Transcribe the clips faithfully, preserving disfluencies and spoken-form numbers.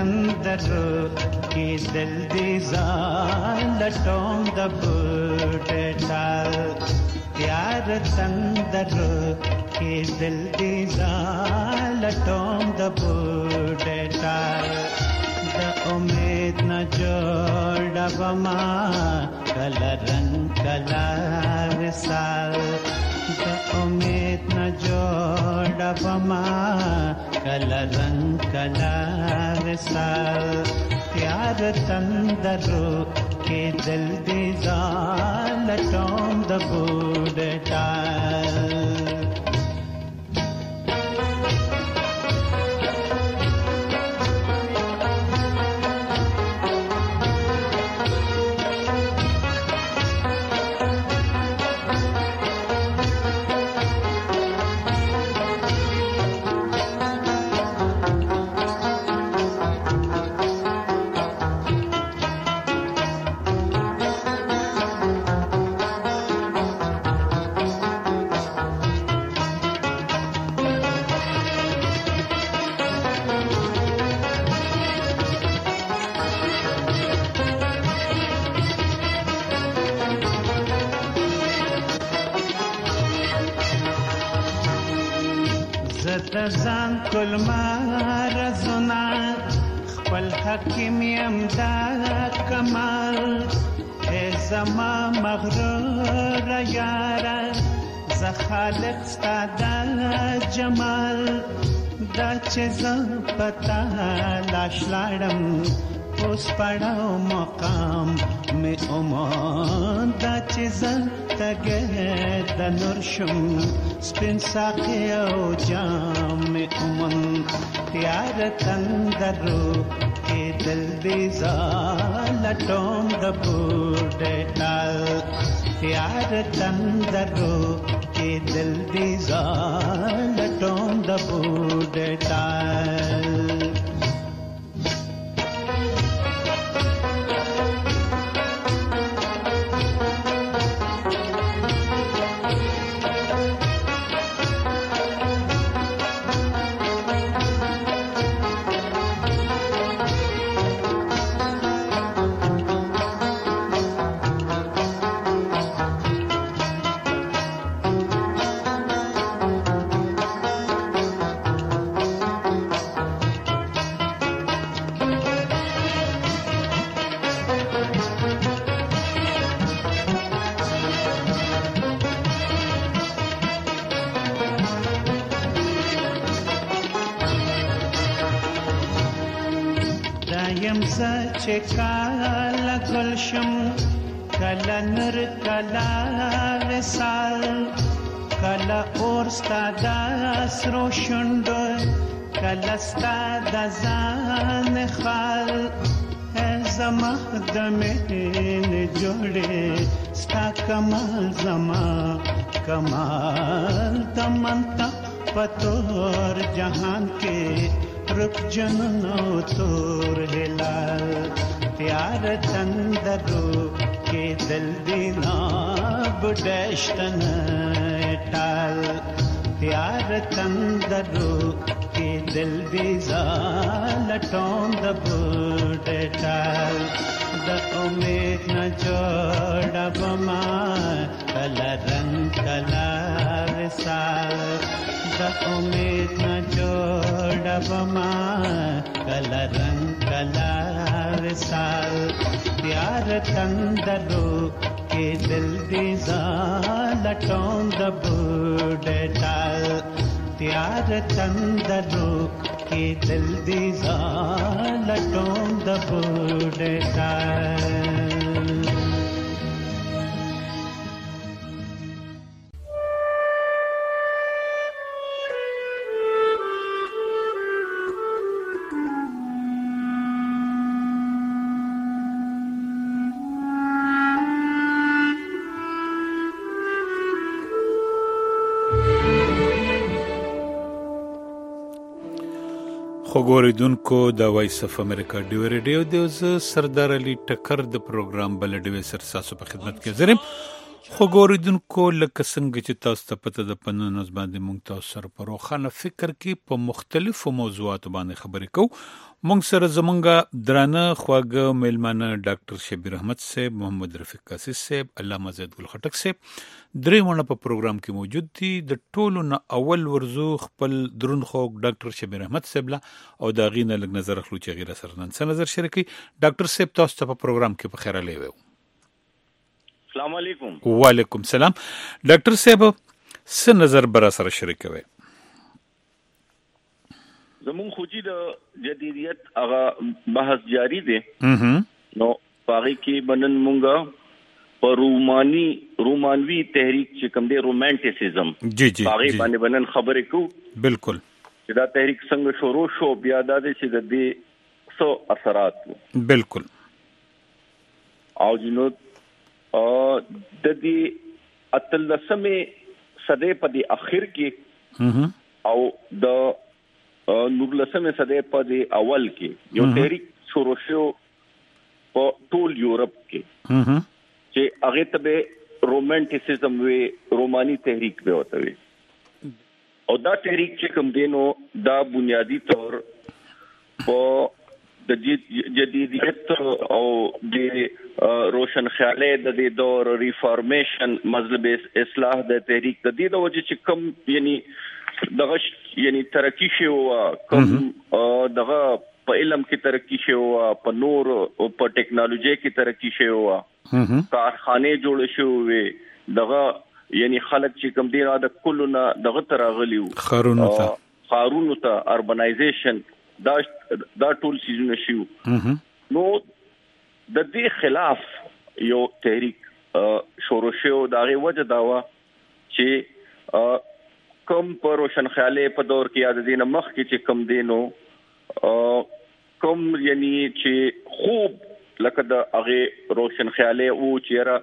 تندرو کی دل دی زان لټوم د بوډه ټال پیار تندرو کی دل دی زان لټوم د بوډه ټال د امید نه جوړوما کله رنگ کله وصال د امید نه جوړوما کله رنگ کله وصال پیار تندرو کې دل دې ځان لټوم د بوډه ټال زان کل مار زنا خپل حکیم یم دا کمال ای زما مغرور یارا ز خالق ستا دا جمال دا چې زه پتا لاش لاړم اوس پړاو مقام می عمر دا چې زه تګه د نور شم سپین ساقی او جام می عمر پیار تندرو کې دل دې ځان لټوم د بوډه ټال پیار تندرو کې دل دې ځان لټوم د بوډه ټال چې کاله گلشم کله نور کله وصال کله اور ستا د سرو شونډو کله ستا د ځان خال زما د مینې جوړې ستا کمال زما کمال د منطق پتور جهان کې رک جنو تور هلال پیار تندرو کې دل دینا بډشتن ټال پیار تندرو کې دل دی ځان لټوم د بوډه ټال د امید نه جوړوما کله رنگ کله وصال د امید نه جوړوما کله رنگ کله وصال پیار تندرو کې دل دې ځان لټوم د بوډه ټال پیار تندرو کې دل دې ځان لټوم د بوډه ټال خوګوریدونکو د وایس اف امریکا ډیو ریډیو د ز سردار علي ټکر د پروګرام بل ډیو سر تاسو په خدمت کې زرم خو ګوریدونکو لکه څنګه چې تاسو ته پته د پنن نظم باندې مونږ تاسو سره په روښانه فکر کې په مختلفو موضوعاتو باندې خبرې کوو. مونږ سره زمونږ درانه خواږه میلمانه ډاکټر شبیر احمد صاحب، محمد رفیق قاسس صاحب، علامه زید ګل خټک صاحب درې ونه په پروګرام کې موجود دي. د ټولو نه اول ورزو خپل درون خوږ ډاکټر شبیر احمد صاحب لا او دا غینه لګ نظر اخلو چې غیر سره نن څه نظر شریکي. ډاکټر صاحب تاسو ته په پروګرام کې په خیر علي وو. السلام علیکم. وعلیکم السلام. ډاکټر صاحب څه نظر برا سره شریکوي؟ زمون خوجی د جدیدیت هغه بحث جاری دی. نو باغی کې بنن مونږه په رومانی رومانوي تحریک چې کوم دی رومانټیسیزم جی جی باغی باندې بنن خبرې کو. بالکل. چې دا تحریک څنګه شروع شو، بیا د دې چې د دې څو اثرات. بالکل. او جنو د دې اتلسمه صدې په دې اخر کې او د نورلسمه صدې په دې اول کې یو تحریک شروع شو په ټول یورپ کې چې هغه ته به رومانټیسیزم وی رومانی تحریک به وته وي. او دا تحریک چې کوم دینو دا بنیادی طور په د جدیدیت او د روشن خیالي د دې دور ریفارمیشن مذهب اصلاح د تحریک د دې د وجه چې کم یعنی دغه یعنی ترقی شو کم دغه په علم کې ترقی شو، په نور او په ټیکنالوژي کې ترقی شو، کارخانه جوړ شو وي، دغه یعنی خلک چې کم دی را د کلونه دغه ترغلیو خارونو ته خارونو ته اربنایزیشن دا دا ټول سيزونه شو. نو د دې خلاف یو تحریک شروع شو. دا غي وجه دا و چې کم پر روشن خیالي په دور کې یاد دینه مخ کې چې کم دینو کم یعنی چې خوب لکه د هغه روشن خیالي او چیرې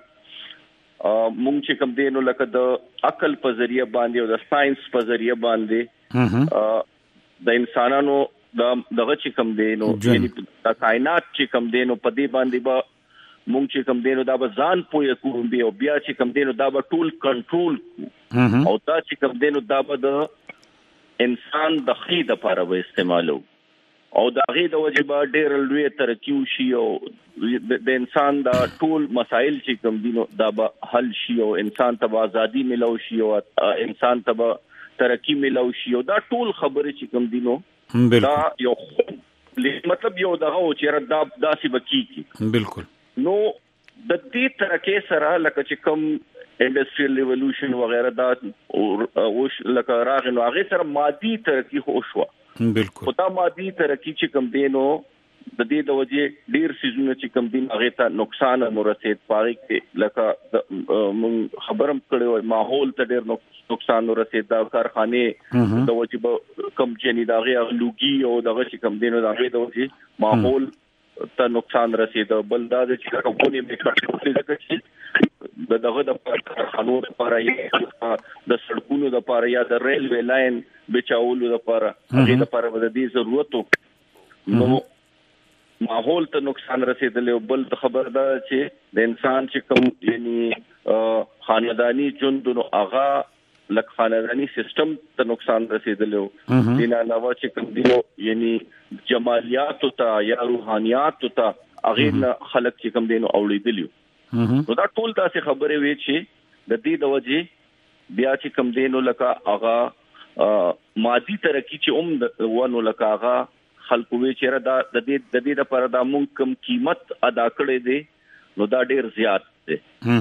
مونږ چې کم دینو لکه د عقل په ذریعہ باندې او د ساينس په ذریعہ باندې د انسانانو دا دغه چې کم دینو یعنی د کائنات چې کم دینو په دې باندې با مونږ چې کم دینو دا به ځان پوهه کوو بیا بیا چې کم دینو دا به ټول کنټرول او دا چې کم دینو دا به د انسان د خې د لپاره به استعمالو او دا غي د وجبه ډېر لوی ترقی وشي او د انسان دا ټول مسائل چې کم دینو دا به حل شي او انسان ته ازادي ملو شي او انسان ته ترقی ملو شي او دا ټول خبره چې کم دینو دا یو مطلب یو دغه او چې دا داسې بکی. بالکل. نو د دې ترکه سره لکه چې کوم انډستریال ریولوشن وغیرہ دا او لکه راغ نو هغه سره مادي ترقی خو شو. بالکل. دا مادي ترقی چې کوم دینو د دې د وجه ډیر سيزونه چې کوم دین هغه ته نقصان مرسید پاره کې لکه مون خبرم کړو ماحول ته ډیر نقصان ورسید. دا کارخانه د وجه کم جنې دا غي لوګي او دغه چې کم دینو دا غي د وجه ماحول ته نقصان رسید. بل دا چې کومې میکړې ځکه چې دغه د کارخانو لپاره یا د سړکونو لپاره یا د ریلوي لاین بچاولو لپاره هغه لپاره د دې ضرورت نو ماحول ته نقصان رسیدلی. بل خبر ده چې د انسان چې کوم یعنی خاندانی ژوند نو هغه لکه خاندانی سیستم ته نقصان رسیدلی. دین علاوه چې کوم دی یعنی جمالیات ته یا روحانيات ته هغه خلک چې کوم دینو اولیدلی. نو دا ټول تاسو خبرې وی چې د دې د وجه بیا چې کوم دینو لکه هغه مادي ترقی چې اوم ونه لکه هغه خلکو وی چیرې دا د دې د دې لپاره د مونږ کم قیمت ادا کړې دي نو دا ډیر زیات دي.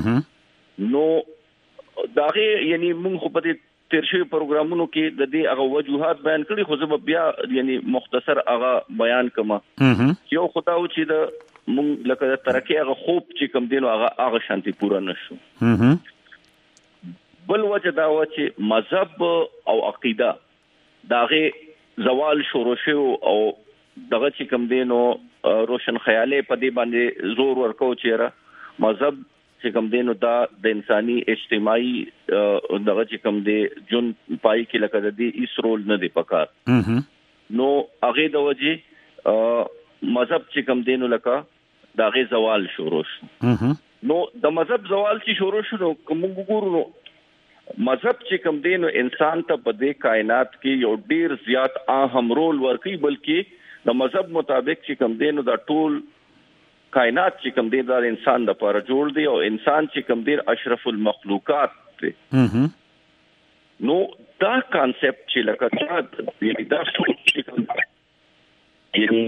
نو داغه یعنی مونږ په دې تیرشي پروګرامونو کې د دې هغه وجوهات بیان کړي خو زه بیا یعنی مختصر هغه بیان کوم. یو خداو چې د مونږ لکه د ترقی هغه خوب چې کم دینو هغه هغه شانتي پورا نشو. بل وجه دا و چې مذهب او عقیده داغه زوال شروع شو او دغه چې کم دینو روشن خیالي په دې باندې زور ورکو چیرې مذهب چې کم دینو دا د انساني اجتماعي دغه چې کم دی جون پای کې لکه د دې هیڅ رول نه دی پکار. نو هغه د وجه مذهب چې کم دینو لکه دا غي زوال شروع شو. نو د مذهب زوال چې شروع شو کوم وګورو نو مذهب چې کوم دی نو انسان ته په دې کائنات کې یو ډیر زیات اهم رول ورکوي بلکې د مذهب مطابق چې کوم دی نو دا ټول کائنات چې کوم دی دا انسان د لپاره جوړ دی او انسان چې کوم دی اشرف المخلوقات دی نو دا کانسپټ چې لکه دا یعنی دا سوچ چې کوم یعنی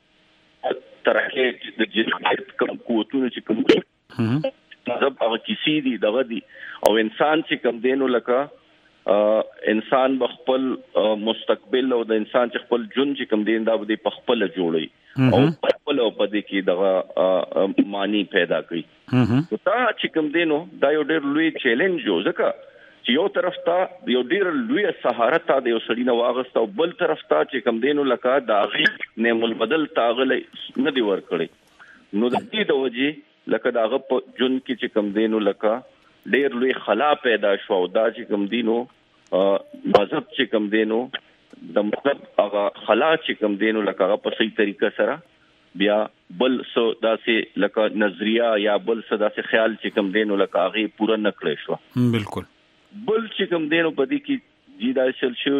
ترکه د جسمت کوم قوتونه چې کوم مذهب هغه کیسې دي دغه دي او انسان چې کوم دی نو لکه انسان بخپل مستقبل او د انسان چې خپل جون چې کوم دی دا به په خپل جوړي او خپل په دې کې دغه معنی پیدا کوي نو دا چې کوم دی نو دا یو ډېر لوی چیلنج جو ځکه چې یو طرف ته یو ډیر لوی سهارت ته د یو سړی نو واغسته او بل طرف ته چې کم دینو لکه دا غي نعم البدل تاغل نه دی ور کړی نو د دې د وجه لکه داغه په جون کې چې کم دینو لکه ډیر لوی خلا پیدا شو دا چې کم دینو مذهب چې کم دینو د مذهب هغه خلا چې کم دینو لکه په صحیح طریقه سره بیا بل سو داسې لکه نظریه یا بل څه داسې خیال چې کم دینو لکه هغه پوره نکړې شو بالکل بل چې کوم دینو په دې کې جیدا شل شو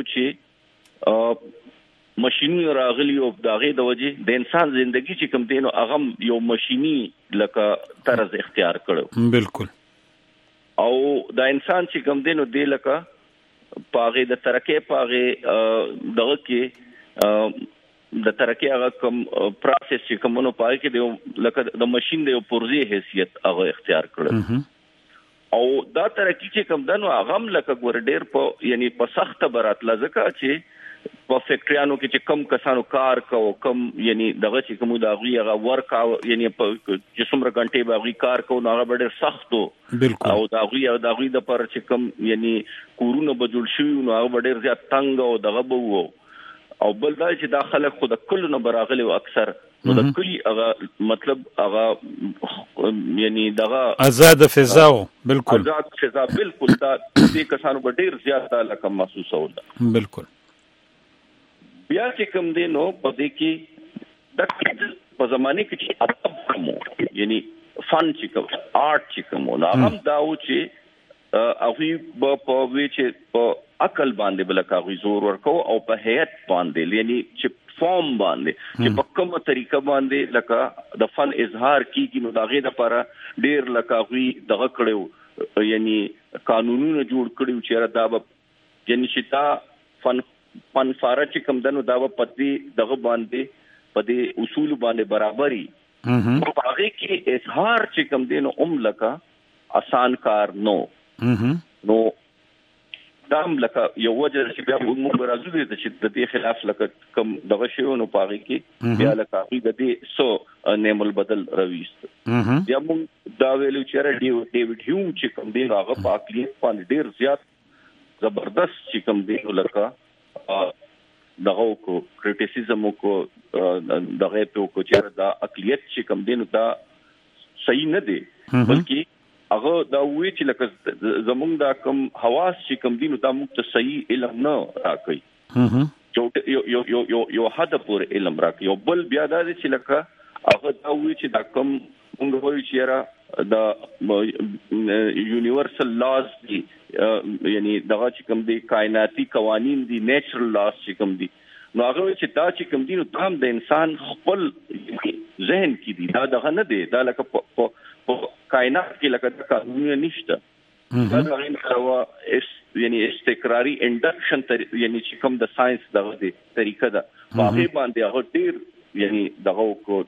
چې ماشيني راغلي او داغه د وجه د انسان ژوندۍ چې کوم دینو هغه یو ماشيني لکه طرز اختیار کړو بالکل او د انسان چې کوم دینو دی لکه پاغه د ترکه پاغه دغه کې د ترکه هغه کوم پروسس چې کومونو پای کې دی لکه د ماشين د پرزي حیثیت هغه اختیار کړو او دا ترقی چې کوم دنو اغم لکه ګور ډیر په یعنی په سخت برات لزکه چې په فیکټریانو کې چې کم کسانو کار کو کم یعنی دغه چې کوم دا غي هغه ورک یعنی په جسمره غنټه باغی کار کو نو هغه ډیر سختو او دا غي دا غي د پر چې کم یعنی کورونه بجول شي نو هغه ډیر زیات تنگ او دغه بو او بل دا چې دا خلک خود کله نه براغلي او اکثر نو د کلی هغه مطلب هغه یعنی دغه آزاد فضا بالکل آزاد فضا بالکل دا دې کسانو په ډیر زیات لکه محسوس وله بالکل بیا چې کوم دی نو په دې کې د په زمانه کې چې ادب کوم یعنی فن چې کوم آرت چې کوم نو هم دا و چې هغه په وی چې په عقل باندې بلکې زور ورکو او په هيئت باندې یعنی چې فارم باندې چې په کومه طریقه باندې لکه د فن اظهار کیږي نو داغه د لپاره ډیر لکه وی دغه کړو یعنی قانونونه جوړ کړو چې دا به یعنی چې تا فن فن فارچ کوم دنو دا په پدې دغه باندې په دې اصول باندې برابرۍ په هغه کې اظهار چې کوم دینو ام لکه آسان کار نو نو دام لکه یو وجه چې بیا موږ راځو دي چې د دې خلاف لکه کم دغه شی نو پاږي کې بیا لکه د دې سو نعم البدل رويست بیا موږ دا ویلو چې ډیوډ هیوم چې کوم دی هغه په اقلیت باندې ډیر زیات زبردست چې کوم دی لکه دغه کو کریټیسیزم کو دغه په کو چې دا اقلیت چې کوم دی نو دا صحیح نه دی بلکې هغه دا وی چې لکه زمونږ دا کم حواس چې کم دي نو دا موږ ته صحیح علم نه راکړي یو یو یو یو یو حد پورې علم راکړي یو بل بیا دا چې لکه هغه دا وی چې دا کم موږ وایو چې را دا یونیورسل لاز دي یعنی دغه چې کم دي کائناتي قوانین دي نیچرل لاز چې کم دي نو هغه چې دا چې کم دي نو تام د انسان خپل ذهن کې دي دا دغه نه دی دا لکه په کائنات کې لکه قانون نشته دا غوښنه اس یعنی استقراری انډکشن یعنی چې کوم د ساينس دغه دی طریقه ده په هغه باندې هغه ډیر یعنی دغه کو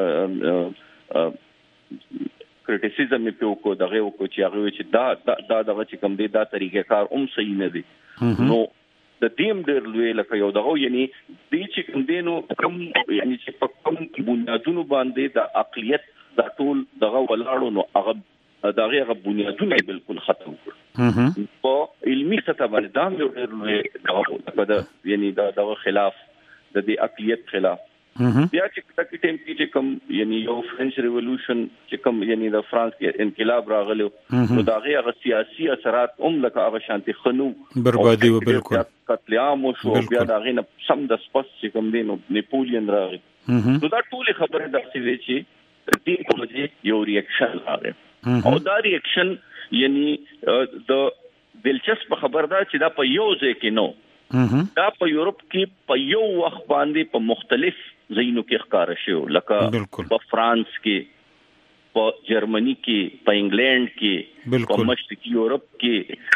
کریټیسیزم په کو دغه کو چې هغه چې دا دا دغه چې کوم دی دا طریقه کار هم صحیح نه دی نو د دیم ډیر لوی لکه یو دغه یعنی دې چې کوم دی نو کوم یعنی چې په کوم بنیادونو باندې د عقلیت دا ټول دغه ولاړو نو هغه دغه هغه بنیادونه بالکل ختم کړ په علمي سطح باندې دا یو ډېر لوی دا یعنی دا دغه خلاف د دې عقلیت خلاف بیا چې کله ټیم کې کوم یعنی یو فرنچ ریولوشن چې کوم یعنی د فرانس کې انقلاب راغلو نو دغه هغه سیاسي اثرات هم لکه هغه شانتي خنو بربادي و بالکل قتل عام شو بیا دغه نه سم د سپس چې کوم دینو نیپولین راغی نو دا ټول خبره د څه وی چې دې په وجه یو ریاکشن راغی او دا ریاکشن یعنی د دلچسپ خبر ده چې دا په یو ځای کې نو دا په یورپ کې په یو وخت باندې په مختلف ځایونو کې ښکار شوی لکه په فرانس کې په جرمني کې په انګلند کې په مشرقي یورپ کې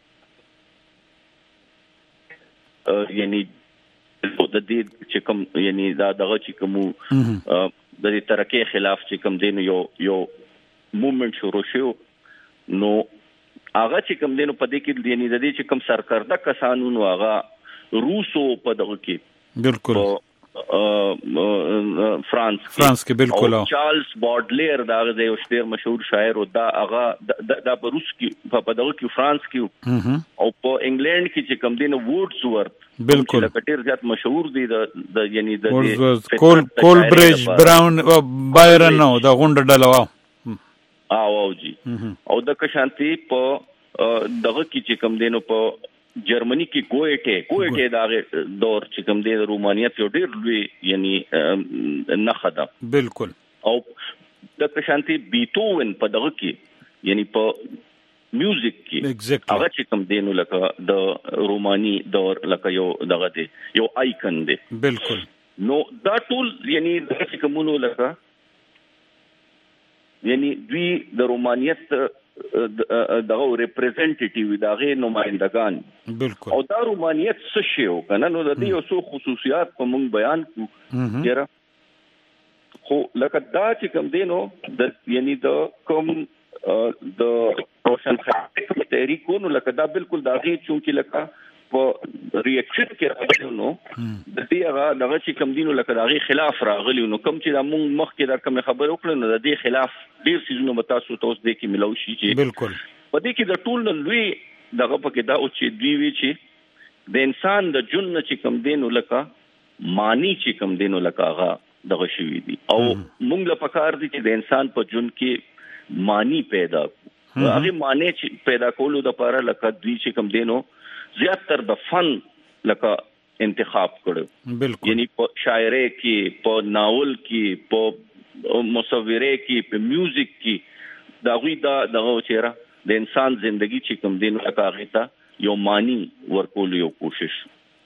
یعنی د دې چې کوم یعنی دا دغه چې کوم د دې ترکیه خلاف چې کوم دین یو یو موومېنټ شروع شو نو هغه چې کوم دینو په دې کې یعنی د دې چې کوم سرکرده کسانو نو هغه روسو په دغه کې بالکل فرانس فرانس کې بالکل چارلز بودلیر دا د یو ډیر مشهور شاعر او دا هغه د په روس کې په دغه کې فرانس کې او په انګلند کې چې کوم دین ووډز ورت بالکل ډیر زیات مشهور دي د یعنی د کول کولبریج براون بایرن نو دا غونډه ډله او او جی او د کشانتي په دغه کې چې کوم دینو په جرمنی کې کوئټه کوئټه دا دور چې کوم دی رومانیت یو ډیر لوی یعنی نه خدا بالکل او د کشانتي بیتوون په دغه کې یعنی په میوزیک کې هغه چې کوم دینو لکه د رومانی دور لکه یو دغه دی یو آیکن دی بالکل نو دا ټول یعنی د چې کومونو لکه یعنی دوی د رومانیت دغه ریپرزنټیټیو دغه نمائندگان بالکل او دا رومانیت څه شی او کنه نو د دې یو څو خصوصیات په مونږ بیان کوو چیرې خو لکه دا چې کوم دینو د یعنی د کوم د روشن خطي تحریکونو لکه دا بالکل دغه چونکی لکه په ریاکشن کې راغلی نو د دې هغه دغه چې کوم دینو لکه دغه خلاف راغلی نو کوم چې د مونږ مخ کې دا کوم خبر وکړو نو د دې خلاف ډیر سيزونو متاسو توس دې کې ملو شي چې بالکل په دې کې د ټول لوی دغه پکې دا او چې دی وی چې د انسان د جن چې کوم دینو لکه مانی چې کوم دینو لکه هغه دغه شوی دي او مونږ له پکار دي چې د انسان په جن کې مانی پیدا هغه معنی چې پیدا کولو د لپاره لکه دوی چې کوم دینو زیات تر د فن لکه انتخاب کړو بالکل یعنی په شاعری کې په ناول کې په مصوره کې په میوزیک کې دا غوي دا دغه چیرې د انسان ژوندۍ چې کوم دین لکه هغه ته یو معنی ورکول یو کوشش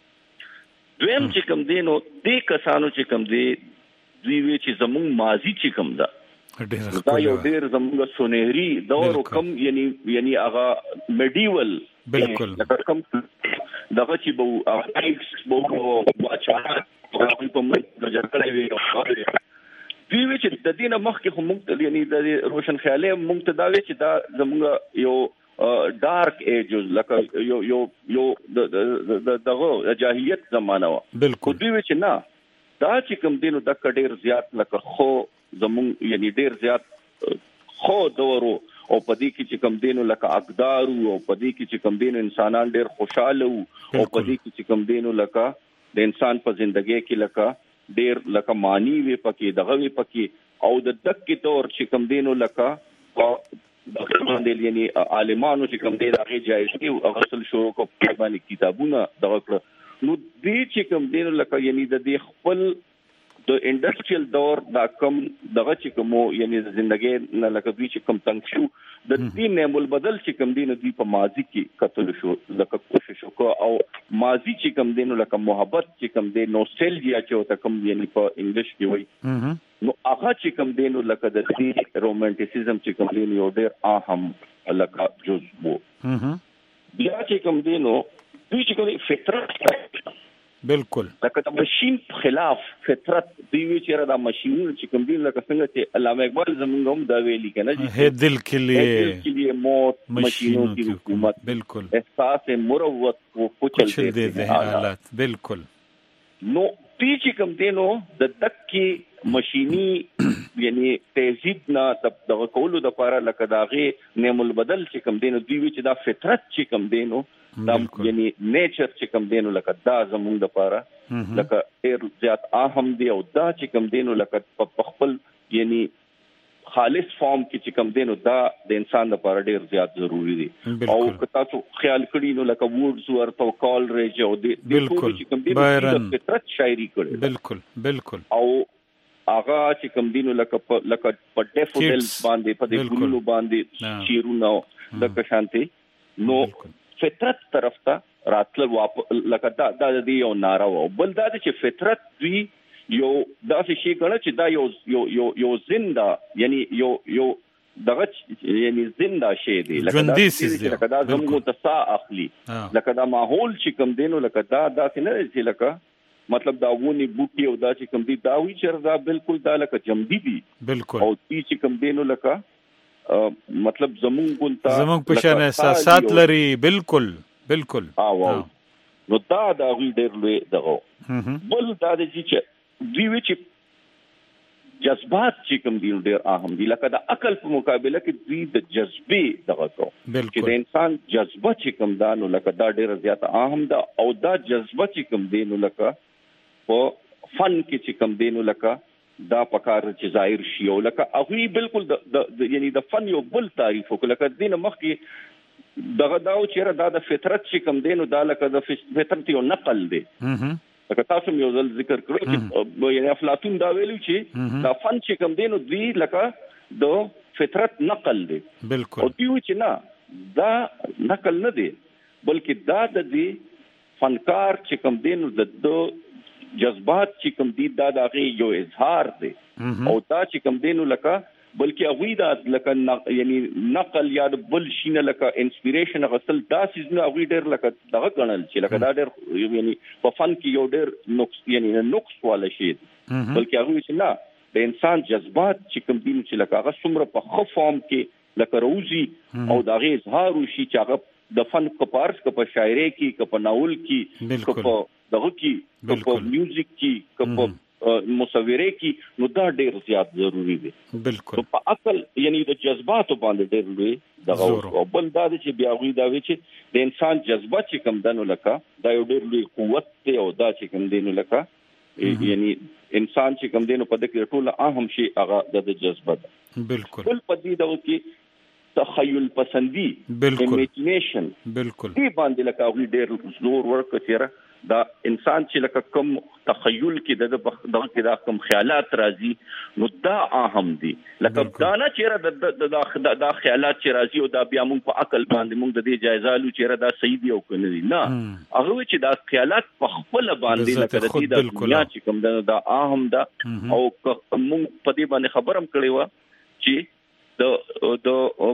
دویم چې کوم دینو دې کسانو چې کوم دی دوی وی چې زموږ ماضی چې کوم دا دا یو ډیر زموږ سونهري دور کم یعنی یعنی هغه میډیول بالکل کم دغه چې بو اکس بو واچا په موږ د جګړې وی دوی وی چې د دینه مخ کې هم موږ یعنی د روشن خیالي موږ ته دا وی چې دا زموږ یو ډارک ایجز لکه یو یو یو د دغه جاهلیت زمانہ بالکل دوی وی چې نه دا چې کوم دینو د کډیر زیات لکه خو زمون یعنی ډیر زیات خو دورو او پدې کې چې کم دینو لکه اقدار او پدې کې چې کم دینو انسانان ډیر خوشاله او پدې کې چې کم دینو لکه د انسان په ژوندۍ کې لکه ډیر لکه معنی وي پکې دغه وي پکې او د دک کې تور چې کم دینو لکه د باندې یعنی عالمانو چې کم دینو هغه جایز او غسل شروع کو باندې کتابونه دغه کړ نو دې چې کم دینو لکه یعنی د دې خپل د انډستریال دور دا کم دغه چې کوم یعنی د ژوندۍ نه لکه دوی چې کم تنګ شو د دې نعمل بدل چې کم دین دی په ماضی کې قتل شو لکه کوشش وکړه او ماضی چې کم دین لکه محبت چې کم دی نوسټالژیا چې وته کم یعنی په انګلیش کې وایي نو هغه چې کم دین لکه د دې رومانټیسیزم چې کم دین یو ډیر اهم لکه جزء وو بیا چې کم دینو دوی چې کوم فطرت بالکل لکه د ماشين خلاف فطرت دی وی چې را د ماشينونو چې کوم دی لکه څنګه چې علامه اقبال زمونږ هم دا ویلي کنه چې دل کې لیے دل کې لیے موت ماشينوں کی حکومت بالکل احساس مروت کو کچل دے حالات بالکل نو پی چې کوم دی نو د دک کې ماشيني یعنی تهذیب نه د کولو د لپاره لکه داغه نعم البدل چې کوم دی نو دی وی چې دا فطرت چې کوم دی نو دا یعنی نیچر چې کوم دینو لکه دا زمونږ د پاره لکه ډیر زیات اهم دی او دا چې کوم دینو لکه په خپل یعنی خالص فارم کې چې کوم دینو دا د انسان د پاره ډیر زیات ضروری دی او کتا څو خیال کړي نو لکه ووډز ورته او کال ریج او د بالکل چې کوم دینو د فطرت شاعري کړي بالکل بالکل او هغه چې کوم دینو لکه لکه په ډیفودل باندې په دې ګلونو باندې شیرونو د کشانتي نو فطرت طرف ته راتل واپ لکه دا د دې یو نارو بل دا چې فطرت دوی یو داسې شي ګڼه چې دا یو یو یو یو زنده یعنی یو یو دغه یعنی زنده شی دی لکه دا زموږ ته سا اخلي لکه دا ماحول چې کوم دینو لکه دا داسې نه چې لکه مطلب دا ونی بوټي او دا چې کوم دي دا وی چې دا بالکل دا لکه جمدی دي بالکل او دې چې کوم دینو لکه مطلب زموږ ګونتا زموږ په شان احساسات لري بالکل بالکل او نو دا دا وی ډېر لوی دغه بل دا چې دوی وی چې جذبات چې کوم دي ډېر اهم دي لکه د عقل په مقابله کې دوی د جذبې دغه کو چې د انسان جذبه چې کوم دا نو لکه دا ډېر زیات اهم ده او دا جذبه چې کوم دی نو لکه په فن کې چې کوم دی نو لکه دا پکار چې ظاهر شي او لکه هغه بالکل د یعنی د فن یو بل تعریف وکړه لکه دینه مخکې دغه دا چې دا د فطرت چې کوم دی نو دا لکه د فطرت یو نقل دی لکه تاسو یو ځل ذکر کړو چې یعنی افلاطون دا ویلو چې دا فن چې کوم دی نو دوی لکه د فطرت نقل دی بالکل او دوی چې نه دا نقل نه دی بلکې دا د دې فنکار چې کوم دی نو د جذبات چې کوم دي دا دغه یو اظهار دی او دا چې کوم دی نو لکه بلکې هغه دا لکه یعنی نقل یا بل شینه لکه انسپیریشن غسل دا سيزونه هغه ډېر لکه دغه غنل چې لکه دا ډېر یعنی په فن کې یو ډېر نقص یعنی نقص والا شی بلکې هغه چې نه د انسان جذبات چې کوم دي چې لکه هغه څومره په خو فارم کې لکه روزي او دغه اظهار وشي چې هغه د فن په پارس کې په شاعري کې کې په ناول کې کې په دغه کې په میوزیک کې کې په مصوره کې نو دا ډېر زیات ضروری دی بالکل په عقل یعنی د جذباتو باندې ډېر لوی دغه او بل دا چې بیا وی دا وی چې د انسان جذبات چې کوم دنو لکه دا یو ډېر لوی قوت دی او دا چې کوم دینو لکه یعنی انسان چې کوم دینو په دغه ټول اهم شي هغه د جذبات بالکل بل پدې دا کې تخیل پسندی امیجینیشن بالکل دې باندې لکه وی ډېر زور ورکړي دا انسان چې لکه کوم تخیل کې د دغه کې دا کوم خیالات راځي نو دا اهم دي لکه دا نه چیرې د د خیالات چې راځي او دا بیا موږ په عقل باندې موږ د دې جایزه لو چیرې دا صحیح دی او کنه دي نه هغه چې دا خیالات په خپل باندې لکه د دې د دنیا چې کوم دا اهم ده او موږ په دې باندې خبرم کړی و چې د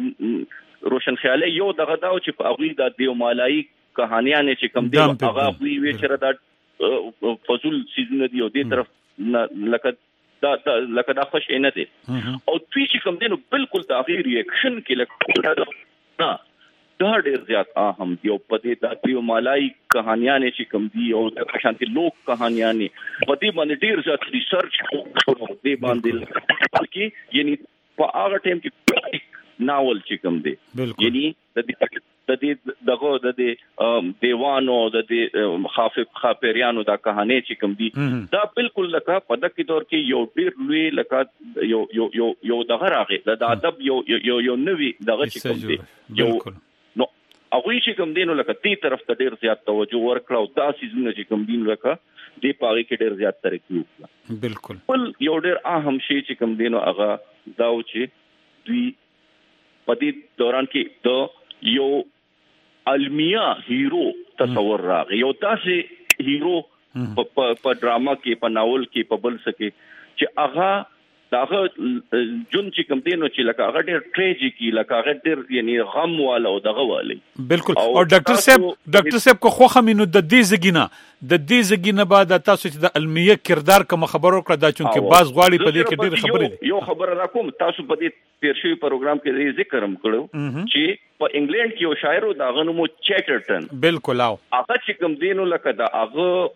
د روشن خیالي یو دغه دا چې په هغه د دیو مالای کہانیاں چې کوم دی هغه وی وی چې دا فضول سيزونه دی او دې طرف لکه دا لکه دا خوش نه دي او دوی چې کوم دی نو بالکل تغییر ریاکشن کې لکه نه دا ډېر زیات اهم دی او په دې د دیو مالای کہانیاں چې کوم دی او د شانتي لوک کہانیاں په دې باندې ډېر زیات ریسرچ کړو دې باندې کې یعنی په هغه ټیم کې ناول چې کوم دی یعنی د دې د دې دغه د دې دیوانو د دې خافق خاپریانو دا کہانی چې کوم دي دا بالکل لکه په دغه دور کې یو ډیر لوی لکه یو یو یو یو دغه راغی د ادب یو یو یو نوی دغه چې کوم دي یو نو هغه چې کوم دي نو لکه دې طرف ته ډیر زیات توجه ورکړه او دا سيزونه چې کوم دي لکه دې پاره کې ډیر زیات ترقی وکړه بالکل بل یو ډیر اهم شی چې کوم دي نو هغه دا و چې دوی په دې دوران کې د یو المیه هیرو تصور راغی یو داسې هیرو په ډراما کې په ناول کې په بل څه کې چې هغه داغه جون چې کوم دینو چې لکه هغه ډېر ټریجیکی لکه هغه ډېر یعنی غم والا او دغه والی بالکل او ډاکټر صاحب ډاکټر صاحب کو خو خمینو د دې زګینه د دې زګینه بعد تاسو چې د المیه کردار کوم خبرو کړه دا چې باز غواړي په دې کې ډېر خبرې دي یو خبره راکوم تاسو په دې تیر شوی پروګرام کې ذکر هم کړو چې په انګلند کې یو شاعر دا غنمو چیټرټن بالکل او هغه چې کوم دینو لکه دا هغه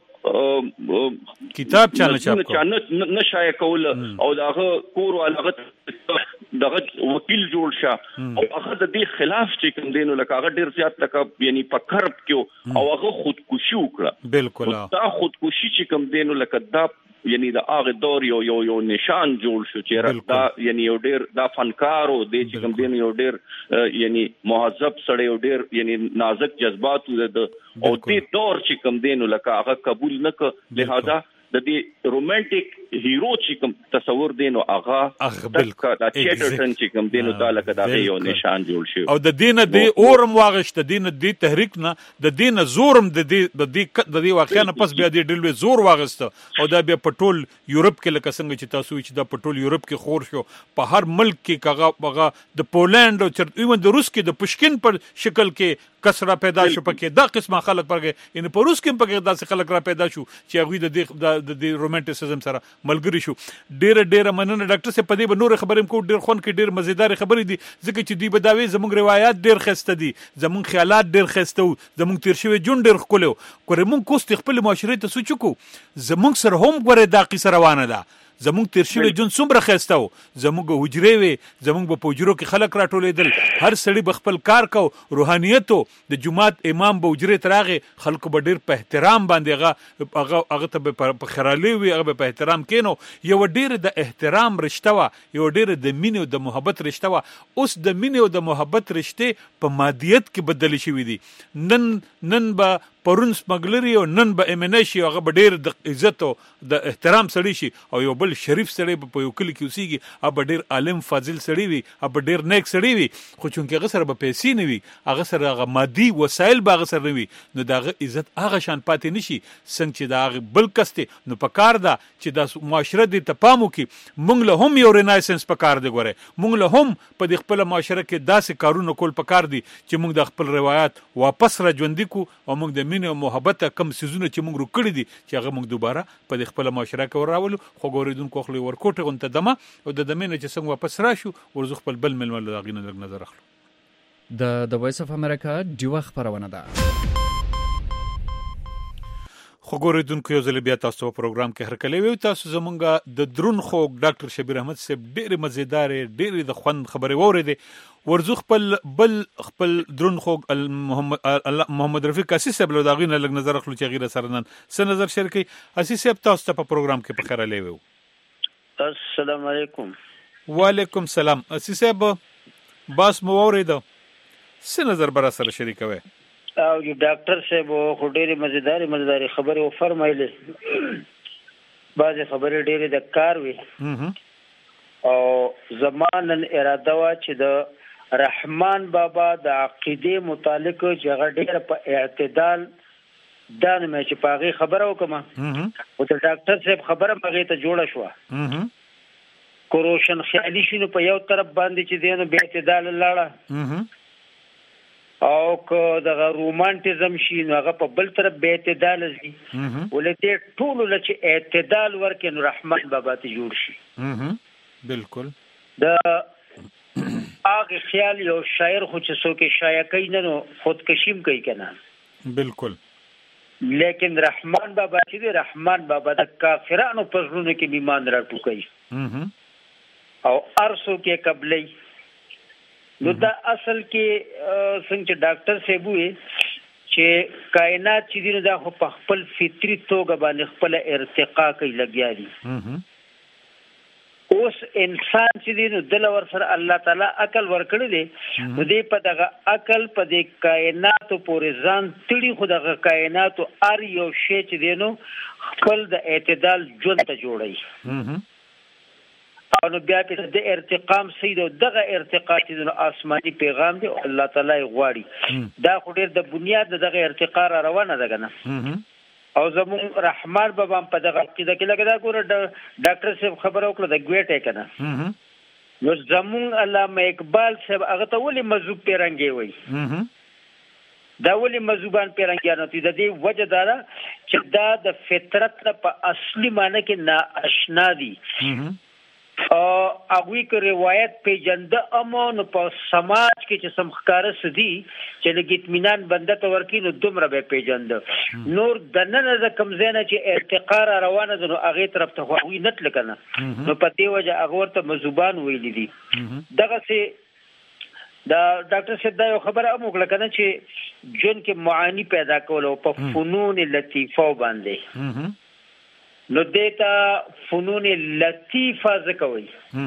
کتاب چانه چاپ کو نه نشای کول او داغه کور ولغه دغه وکیل جوړ شه او هغه د دې خلاف چې کوم دینو لکه هغه ډیر زیات لکه یعنی په کرب کې او هغه خودکشي وکړه بالکل دا خودکشي چې کوم دینو لکه دا یعنی دا هغه دور یو یو یو نشان جوړ شو چې دا یعنی یو ډیر دا فنکارو د چې کوم دین یو ډیر یعنی مهذب سره یو ډیر یعنی نازک جذبات د او دې دور چې کوم دین لکه هغه قبول نک لہذا د دې رومانټیک هیرو چې کوم تصور دینو هغه بالکل دا چیټرټن چې کوم دینو تعالی کدا یو نشان جوړ شي او د دینه دی اورم واغشت د دینه دی تحریک نه د دینه زورم د دې د دې د دې واقعیا نه پس بیا د ډلوي زور واغست او دا بیا پټول یورپ کې لکه څنګه چې تاسو چې دا پټول یورپ کې خور شو په هر ملک کې کغه بغه د پولند او چر ایون د روس کې د پشکین پر شکل کې کسره پیدا شو پکې دا قسمه خلک پرګه ان په روس کې پکې داسې خلک را پیدا شو چې هغه د دې د رومانټیسزم سره ملګری شو. ډېر ډېر مننه ډاکټر صاحب په دې به نور خبرې کو ډېر خون کې ډېر مزیدار خبرې دي ځکه چې دوی بداوي زموږ روایت ډېر خسته دي زموږ خیالات ډېر خسته وو زموږ تیر شوی جون ډېر خولو کورې مونږ کوست خپل معاشري ته سوچ کو زموږ سره هم غره دا قصه روانه ده زموږ تیر شوی جون څومره خسته وو زموږ حجرې وي زموږ په حجرو کې خلک راټولېدل هر سړی بخپل کار کو روحانيت د جمعات امام به حجرې تراغه خلکو به ډېر په احترام باندې هغه هغه ته په خرالي وي هغه په احترام کینو یو ډېر د احترام رشتہ وا یو ډېر د مینې او د محبت رشتہ وا اوس د مینې او د محبت رشته په مادیت کې بدل شوې دي نن نن به پرون سمګلري او نن به امنشي هغه به ډېر د عزت او د احترام سړی شي او یو بل شریف سړی په یو کلی کې اوسېږي هغه ډېر عالم فاضل سړی وي هغه ډېر نیک سړی وي خو چونکې هغه سره به پیسې نه وي هغه سره هغه مادي وسایل به هغه سره نه وي نو د هغه عزت هغه شان پاتې نشي څنګه چې د هغه بل کس دی نو په کار ده چې د معاشره دې ته پام وکړي موږ له هم یو رینایسنس په کار دی ګوره موږ له هم په دې خپل معاشره کې داسې کارونه کول په کار دي چې موږ د خپل روایت واپس را ژوندي کو او موږ د مینې او محبت کم سيزونه چې موږ وکړي دي چې هغه موږ دوباره په خپل معاشره کې وراولو خو ګوریدونکو خو ورکوټه غونته دمه او د دمنه چې څنګه واپس راشو ورزخ خپل بل ململ دغې نه نظر اخلو د د وایس اف امریکا دیوه خبرونه ده خو ګوریدونکو یو ځل بیا تاسو په پروګرام کې هرکلی وي تاسو زمونږ د درون خو ډاکټر شبیر احمد صاحب ډېر مزیدار ډېر د خوند خبرې وورېدې ورزو خپل بل خپل درون خو محمد محمد رفیق اسیس صاحب له داغینه لګ نظر اخلو چې غیر سره نن څه نظر شریکي اسیس صاحب تاسو ته په پروګرام کې په خیر لوي السلام علیکم وعلیکم السلام اسیس صاحب باس مو اورید څه نظر بر سره شریکوي او ډاکټر صاحب خو ډېری مزیدار مزیدار خبرې او فرمایله بعض خبرې ډېری د کار وي او زمانن اراده وا چې د رحمان بابا د عقیده متعلق چې هغه ډېر په اعتدال دا نه مې چې پاغي خبره وکم او ته ډاکټر صاحب خبره مغه ته جوړه شو کوروشن خیالي شنو په یو طرف باندې چې دینو به اعتدال لاړه او که د رومانټیزم شي نو هغه په بل طرف به اعتدال شي ولته ټول لچ اعتدال ورکې نو رحمان بابا ته جوړ شي بالکل د هغه خیال یو شاعر خو چې څوک شایع کوي نو خودکشیم کوي کنه بالکل لیکن رحمان بابا چې رحمان بابا د کافرانو په ژوند کې ایمان راټوکي او ارسو کې قبلې نو دا اصل کې څنګه ډاکټر صاحب وي چې کائنات چې دینه دا په خپل فطري توګه باندې خپل ارتقا کوي لګیا دي اوس انسان چې دی نو دل ور سره الله تعالی عقل ورکړي دی نو دې په دغه عقل په دې کائنات پورې ځان تړي خو دغه کائنات ار یو شی چې دی نو خپل د اعتدال ژوند ته جوړي او نو بیا په دې ارتقام سید دغه ارتقا چې نو آسماني پیغام دی الله تعالی غواړي دا خو ډېر د بنیاد دغه ارتقا را روانه ده کنه او زمون رحمان بابا په دغه کې د کله ګوره ډاکټر صاحب خبر او کړ د ګوټه کنه نو زمون علامه اقبال صاحب هغه ته ولې مذوب پیرنګي وای دا ولې مذوبان پیرنګي نه دي د دې وجه دا چې دا د فطرت په اصلي معنی کې ناآشنا دي او هغه کې روایت پیجنده امون په سماج کې چې سمخکاره سدي چې د اطمینان بنده ته ورکی نو دومره به پیجنده نور د نن د کمزینه چې ارتقا روانه ده نو هغه طرف ته خوي نت لکنه نو په دې وجه هغه ورته مذوبان ویل دي دغه سي دا ډاکټر صاحب دا خبره هم وکړه کنه چې جون کې معانی پیدا کول او په فنون لطیفه باندې نو دیتا فنون لطیفه زکوي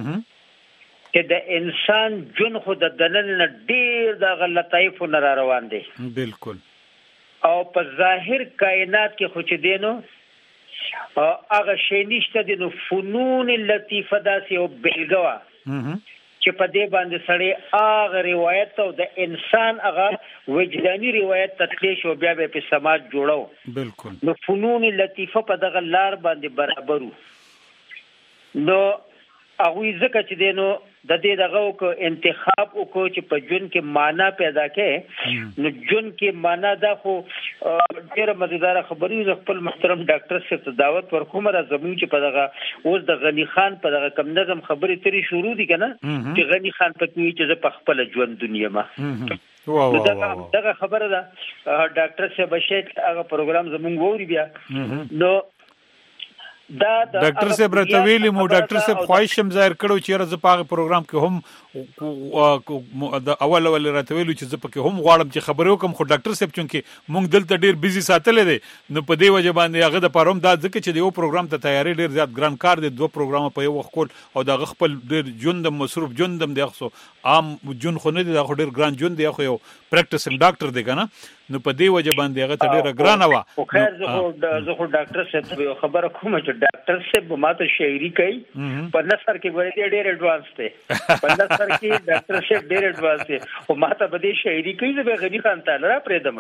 چې د انسان جن خو د دنن ډیر د غلطایف نه را روان دي بالکل او په ظاهر کائنات کې خو چې دینو هغه شی نشته د فنون اللطیفه داسې او بلګوا چې په دې باندې سړی هغه روایت او د انسان هغه وجداني روایت تطلیع شو بیا به په سماج جوړو بالکل نو فنون اللطیفه په دغه لار باندې برابرو نو هغه ځکه چې دینو د دې دغه کو انتخاب وکړو چې په جون کې معنا پیدا کړي نو جون کې معنا دا خو ډېر مزیدار خبرې ز خپل محترم ډاکټر صاحب ته دعوت ورکوم را زموږ چې په دغه اوس د غنی خان په دغه کم نظم خبرې تری شروع دي کنه چې غنی خان په کې چې په خپل ژوند دنیا ما واو واو دغه خبره ده ډاکټر صاحب شیخ هغه پروګرام زموږ ووري بیا نو دا ډاکټر صاحب راتویلی مو ډاکټر صاحب خواهشم ظاهر کړو چې راز په هغه پروګرام کې هم د اول اول راتویلو چې زه پکې هم غواړم چې خبرې وکم خو ډاکټر صاحب چونکې مونږ دلته ډیر بيزي ساتلې دي نو په دې وجه باندې هغه د پروم دا ځکه چې د یو پروګرام ته تیاری ډیر زیات ګران کار دی دوه پروګرام په یو وخت کول او دا خپل ډیر ژوند مصروف ژوندم دی خو عام جون خو نه دی دا ډیر ګران ژوند دی خو یو پریکټیسینګ ډاکټر دی کنه نو په دې وجه باندې هغه ته ډیره ګرانه وا خو خیر زه خو زه خو ډاکټر صاحب خبره کوم چې ډاکټر صاحب ماته شاعري کوي په نثر کې ګورې ډېر اډوانس دی په نثر کې ډاکټر صاحب ډېر اډوانس دی او ماته به دې شاعري کوي زه به غنی خان تعالی را پرېدم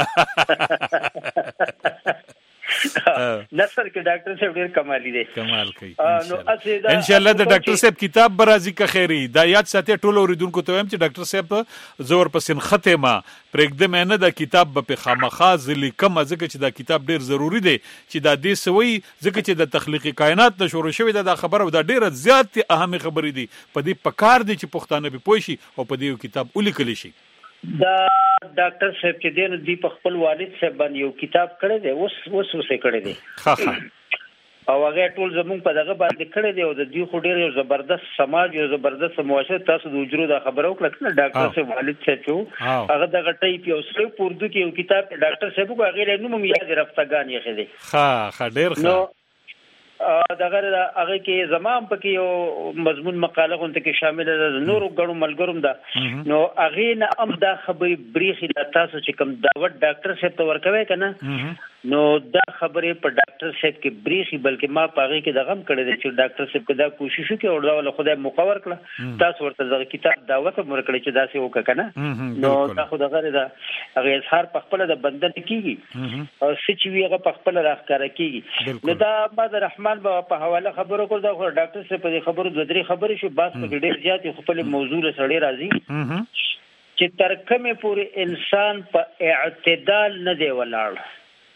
نثر کې ډاکټر صاحب ډېر کمالي دی کمال کوي ان شاء الله د ډاکټر صاحب کتاب برازي کا خیری دا یاد ساتي ټول اوریدونکو ته هم چې ډاکټر صاحب زور پسین ختمه پرېږدم نه د کتاب په خامخا ځلې کم ځکه چې دا کتاب ډېر ضروری دی چې دا دې سوي ځکه چې د تخلیقي کائنات ته شروع شوی دا خبره دا ډېره زیات اهم خبرې دي په دې پکار دي چې پښتانه به پوه شي او په دې کتاب ولیکل شي دا ډاکټر صاحب چې دین دی په خپل والد صاحب باندې یو کتاب کړی دی اوس اوس وسه کړی دی ها ها او هغه ټول زمونږ په دغه باندې کړی دی او د دې خو ډېر یو زبردست سماج یو زبردست معاشره تاسو د وجرو د خبرو کړل ډاکټر صاحب والد صاحب چې هغه دغه ټایپ یو سره پوردو کې یو کتاب ډاکټر صاحب کو هغه له نوم یاد رفتګان یې خېدي ها ها ډېر ښه دغه هغه کې زمام پکې یو مضمون مقاله غونډه کې شامل ده نور غړو ملګروم ده نو هغه نه ام دا خبرې بریخي د تاسو چې کوم دعوت ډاکټر صاحب ته ورکوي کنه نو دا خبرې په ډاکټر صاحب کې بریخي بلکې ما پاغه کې دغه کړی دی چې ډاکټر صاحب کدا کوشش وکړي او دا ول خدای مقور کړ تاسو ورته دغه کتاب دعوت ورکړي چې دا څه وکړه کنه نو دا خو دغه دا هغه اظهار په خپل د بندن کیږي او سچ وی هغه په خپل راخاره کیږي نو دا بعد رحمان په حواله خبرو کول دا ډاکټر صاحب په خبرو د درې خبرې شو باس په ډېر زیات خپل موضوع سره راځي چې تر کومه پورې انسان په اعتدال نه دی ولاړ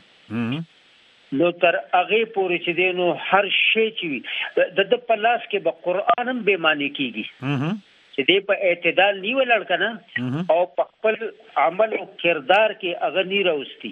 نو تر هغه پورې چې دینو هر شی چې د د پلاس کې به قران هم به معنی کیږي چې دې په اعتدال نیو لړ کنه او په خپل عمل او کردار کې هغه نی راوستي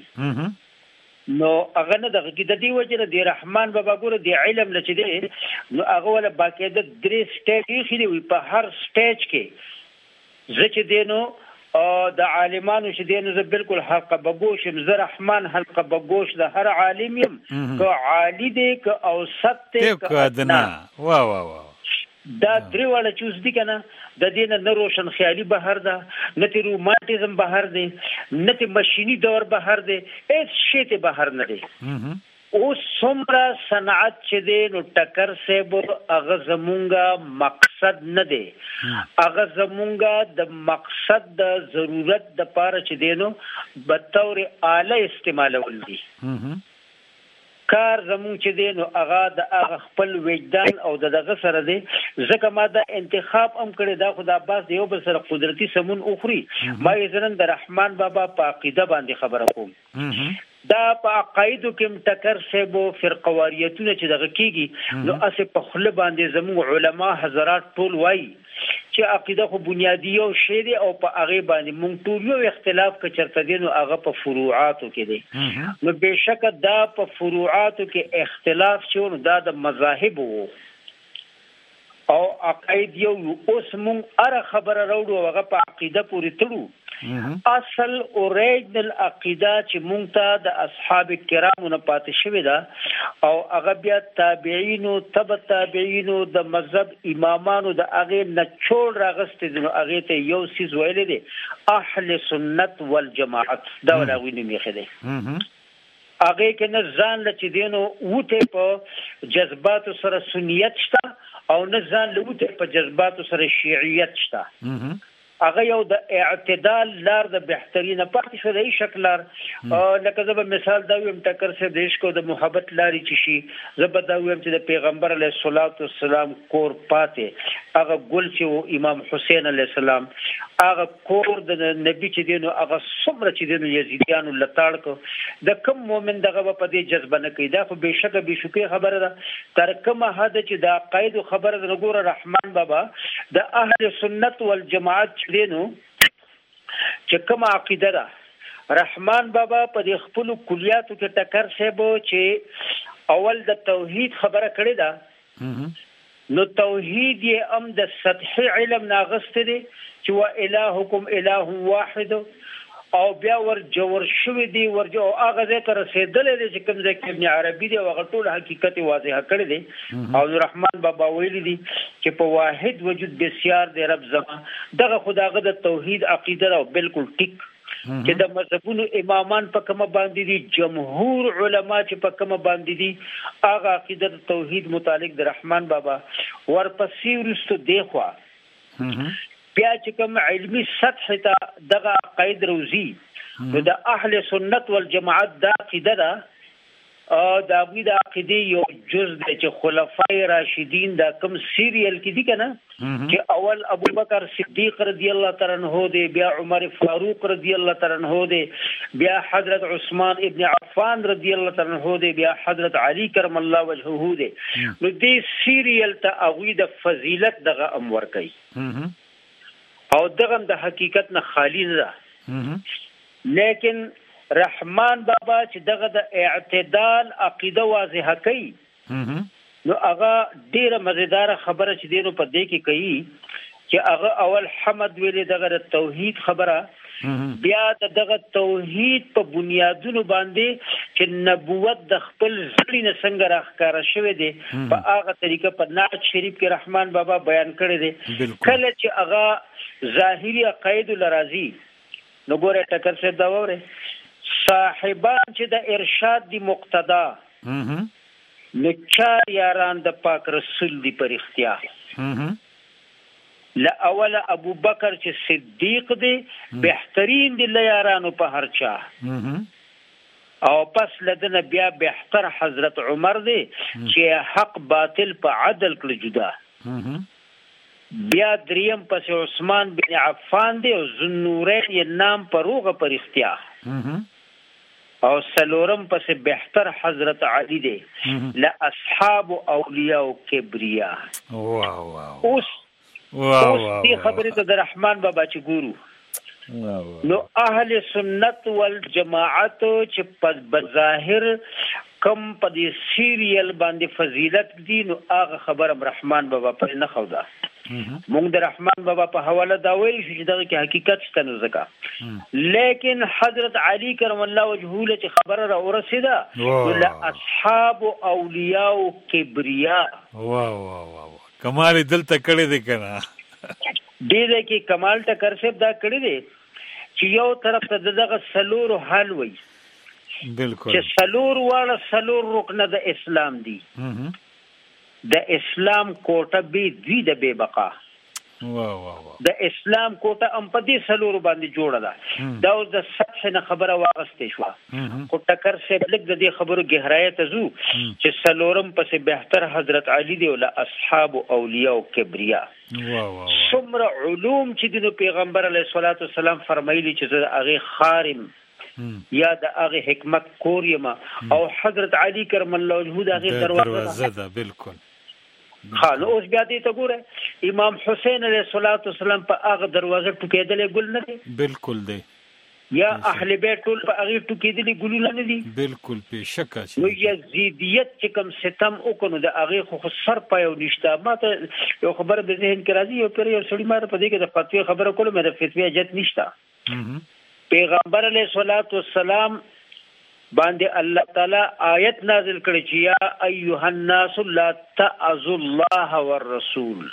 نو هغه نه دغه د دې وجه د رحمان بابا ګوره د علم لچ دی نو هغه ول باقاعده درې سټیج خېری په هر سټیج کې زکه دینو او د عالمانو چې دینو زه بالکل حلقه بګوش زه رحمان حلقه بګوش د هر عالم يم که عالی دی که اوسط دی که ادنا وا وا وا دا درې وړه چوز دي کنه د دین نه روشن خیالي بهر ده نه تی رومانتیزم بهر دی نه تی ماشینی دور بهر دی هیڅ شی ته بهر نه دی او څومره صنعت چې دی نو ټکر سیب هغه زمونږه مقصد نه دی هغه زمونږه د مقصد د ضرورت د پاره چې دی نو په تور اعلی استعمالول دي کار زمون چې دی نو هغه د هغه خپل وجدان او دغه سره دی ځکه ما د انتخاب هم کړی دا خدا عباس دیو بل سره قدرتي سمون اخري ما یې زرن د رحمان بابا په عقیده باندې خبره کوم دا په عقایدو کې ټکر سیبو فرقواریتونه چې دغه کیږي نو اسه په خله باندې زمو علما حضرات ټول وایي چې عقیده خو بنیادی او شی دی او په هغه باندې مونږ ټول یو اختلاف که چرته دي نو هغه په فروعاتو کې دی نو بهشکه دا په فروعاتو کې اختلاف شون دا د مذاهب وو او عقاید یو اوس مونږ اره خبره راوړو هغه په عقیده پورې تړو اصل اوریجنل عقیده چې مونږ ته د اصحاب کرامو نه پاتې شوی دا او هغه بیا تابعین او تبع تابعین د مذهب امامانو د هغه نچول راغستې دي نو هغه ته یو سیز ویل دي اهل سنت والجماعت دا ولغوی نه میخه دي هغه کې نه ځان لچ دینو وته په جذبات سره سنیت شته او نه ځان لوته په جذبات سره شیعیت شته. هغه یو د اعتدال لار د بهترینه پاتې شو د شکل لار. لکه زه به مثال دا ویم ټکر سه د عشق او د محبت لاري چې شي زه به دا ویم چې د پیغمبر علیه الصلاۃ والسلام کور پاتې هغه ګل چې امام حسین علیه السلام هغه کور د نبی چې دینو هغه څومره چې دینو یزیدیانو لتاړ کو د کوم مؤمن دغه په دې جذبه نه کوي. دا خو بهشکه بشکه خبره ده تر کومه حد چې دا قید خبره د نګور رحمان بابا د اهل سنت والجماعت دینو چې کوم عقیده ده رحمان بابا په دې خپل کلیاتو کې ټکر شیبو چې اول د توحید خبره کړې ده نو توحید یې ام د سطحي علم ناغست دي چې وا الهکم اله واحد او بیا ور جوړ شوی دی ورجو هغه ذکر رسیدلې دي چې کوم ځکه ابن عربي دی هغه ټول حقیقت واضح کړی دی او رحمان بابا ویلي دي چې په واحد وجود بسیار دی رب زما دغه خداغه د توحید عقیده او بالکل ټیک چې د مذهبونو امامان په کومه باندې دي جمهور علما چې په کومه باندې دي هغه عقیده د توحید متعلق د رحمان بابا ورپسې ورستو دی خو بیا چې کوم علمي سطح ته دغه قید روزي نو د اهل سنت والجماعت دا عقیده ده او دا د عقیده یو جز دی چې خلفای راشدین دا کوم سیریل کې دي کنه چې اول ابو بکر صدیق رضی الله تعالی عنہ دی بیا عمر فاروق رضی الله تعالی عنہ دی بیا حضرت عثمان ابن عفان رضی الله تعالی عنہ دی بیا حضرت علی کرم الله وجهه دی نو دې سیریل ته هغه د فضیلت دغه امر کوي او دغه د حقیقت نه خالی نه ده لیکن رحمان بابا چې دغه د اعتدال عقیده واضحه کوي نو هغه ډیره مزیدار خبره چې دینو په دې کې کوي چې هغه اول حمد ویلې دغه د توحید خبره بیا دغه توحید په بنیادونو باندې چې نبوت د خپل ځړی نه څنګه راخکاره شوی دی په هغه طریقه په نعت شریف کې رحمان بابا بیان کړی دی. کله چې هغه ظاهری عقاید لرازي نو ګوره ټکر څه دا وره صاحبان چې د ارشاد دی مقتدا نو چا یاران د پاک رسول دی پر اختیار لا اول ابو بکر چې صدیق دی بهترین دی لیارانو په هر چا او پس لدنه بیا بهتر حضرت عمر دی چې حق باطل په عدل کړ جدا بیا دریم پس عثمان بن عفان دی او ذوالنورین یې نام پروغه پر اختیار او سلورم پس بهتر حضرت علی دی لا اصحاب اولیاء و کبریا. واو واو اوس اوس دې خبرې ته د رحمان بابا چې ګورو نو اهل سنت والجماعت چې په بظاهر کم په دې سیریل باندې فضیلت دي نو هغه خبره رحمان بابا په نه خو ده مونږ د رحمان بابا په حواله دا ویل چې دغه کې حقیقت شته نو ځکه لیکن حضرت علی کرم الله وجهه له خبره را ورسیده ول اصحاب اولیاء کبریا. واو واو واو کمال دلته کړی دی کنه دې دې کې کمال ټکر صاحب دا کړی دی چې یو طرف ته دغه سلور حل وي بالکل چې سلور واړه سلور رکن د اسلام دي د اسلام کوټه به دوی د بے بقا واو واو د اسلام کوټه ام په دې سلور باندې جوړه ده دا اوس د سطح نه خبره واغستې شو خو ټکر سے لګ د دې خبرو گہرائی ته زو چې سلورم پس بهتر حضرت علی دی او اصحاب اولیاء کبریا. واو واو څومره علوم چې د پیغمبر علیه الصلاۃ والسلام فرمایلی چې زه هغه خارم یا د هغه حکمت کوریم او حضرت علی کرم الله وجهه د هغه دروازه ده بالکل خالو اوس بیا دې ته ګوره امام حسین علیه الصلاۃ والسلام په هغه دروازه ټوکېدلې ګل نه دی بالکل دی یا اهل بیت ټول په هغه ټوکېدلې ګلونه نه دي بالکل په شک نو یزیدیت چې کوم ستم وکړو د هغه خو سر پایو نشته ماته یو خبره د ذهن کې راځي یو پر یو سړی ماره په دې کې د فتوی خبره کولو مې د فتوی اجازه نشته. پیغمبر علیه الصلاۃ والسلام باندې الله تعالی آیت نازل کړي چې یا ایها الناس لا تعذوا الله والرسول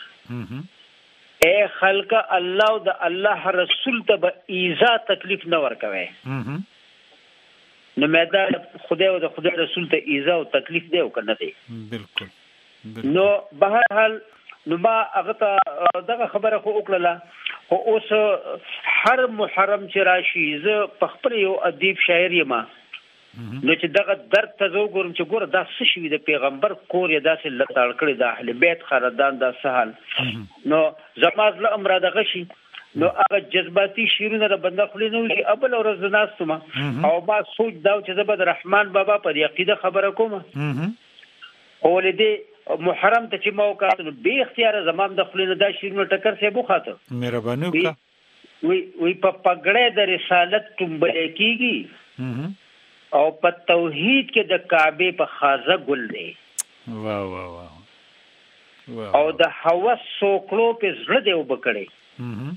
اے خلق الله او د الله رسول ته به ایزا تکلیف نه ورکوي نو مېدا خدای او د خدای رسول ته ایزا او تکلیف دی او کنه دی بالکل نو به هر حال نو ما هغه ته دغه خبره خو وکړه خو اوس هر محرم چې راشي زه په خپل یو ادیب شاعر یم نو چې دغه درد ته زه وګورم چې ګوره دا څه شوي د پیغمبر کور یې داسې لتاړ کړی د اهل بیت خاندان دا سهال نو زما زړه هم رادغه شي نو هغه جذباتي شعرونه د بنده خولې نه وشي ابل ورځ ناستم او ما سوچ دا چې زه به د رحمان بابا په دې عقیده خبره کوم او ولې محرم ته چې ما وکړ نو به اختیار زمام د خولې نه دا شعرونه ټکر سي بو خاطر مهرباني وکړه وی وی په پګړې د رسالت ټومبل کیږي او په توحید کې د کعبه په خازه ګل دی واه واه واه او د هوس سوکړو په زړه دی وبکړي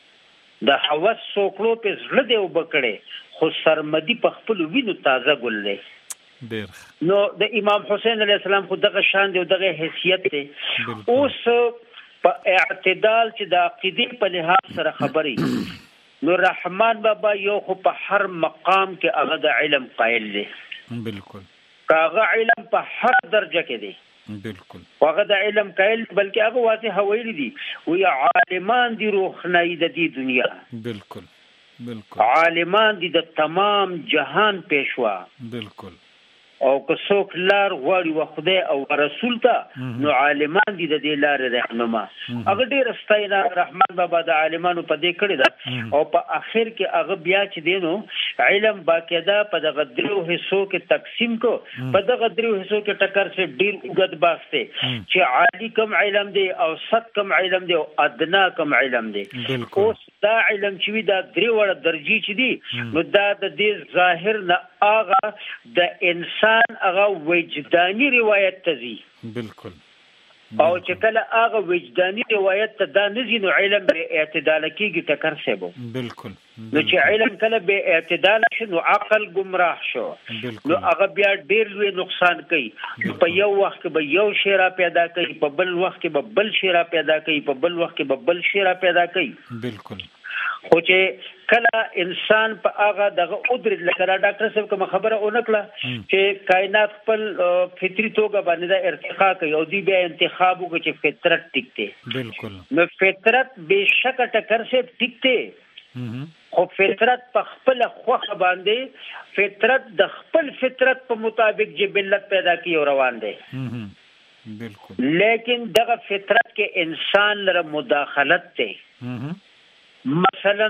د هوس سوکړو په زړه دی وبکړي خو سرمدي په خپل وینو تازه ګل دی ډیر نو د امام حسین علیه السلام خو دغه شان دی او دغه حیثیت دی اوس په اعتدال چې د عقیدې په لحاظ سره خبري نو رحمان بابا یو خو په هر مقام کې هغه د علم قائل دی بالکل هغه علم په هر درجه کې دی بالکل هغه د علم قائل بلکې هغه واضح ویلي دي وی عالمان دي روحنايي د دې دنیا بالکل بالکل عالمان دي د تمام جهان پیشوا بالکل او که څوک لار غواړي و خدای او رسول ته نو عالمان دي د دې لارې رهنما هغه ډېر ستاینه رحمان بابا د عالمانو په دې کړی ده او په اخر کې هغه بیا چې دینو علم باقاعده په دغه درو حصو کې تقسیم کو په دغه درو حصو کې ټکر سي ډېر وګد باسته چې عالی کم علم دی او ست کم علم دی او ادنا کم علم دی اوس دا علم چې دا درې وړ درجی چې دی نو دا د دې ظاهر نه هغه د انسان هغه وجداني روایت تزي بالکل او چې کله هغه وجداني روایت ته دا نزي نو علم به اعتدال کیږي ټکر سبو بالکل نو چې علم کله به اعتدال شي نو عقل گمراه شو نو هغه بیا ډیر لوی نقصان کوي په یو وخت کې به یو شی را پیدا کوي په بل وخت کې به بل شی را پیدا کوي په بل وخت کې به بل شی را پیدا کوي بالکل خو چې کله انسان په هغه دغه قدرت لکه ډاکټر صاحب کوم خبره اونکړه چې کائنات خپل فطري توګه باندې د ارتقا کوي او دی بیا انتخاب وکړي چې فطرت ټیکته بالکل نو فطرت بشک ټکر سے ټیکته خو فطرت په خپل خوخه باندې فطرت د خپل فطرت په مطابق جبلت پیدا کی او روان دی بالکل لیکن دغه فطرت کې انسان لره مداخلت ته مثلا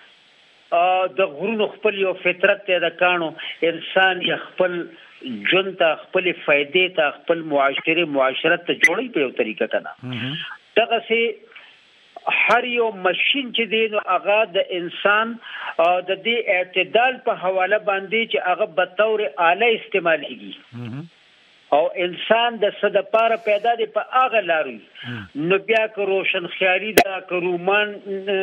د غرونو خپل یو فطرت ته د کانو انسان یې خپل جون ته خپل فائدې ته خپل معاشره معاشرت ته جوړي په یو طریقه کنه دغه سي هر یو ماشين چې دی نو هغه د انسان د دې اعتدال په حواله باندې چې هغه به تور اعلی استعمالېږي او انسان د صد پاره پیدا دی په هغه لاري نو بیا که روشن خیالي دا که رومان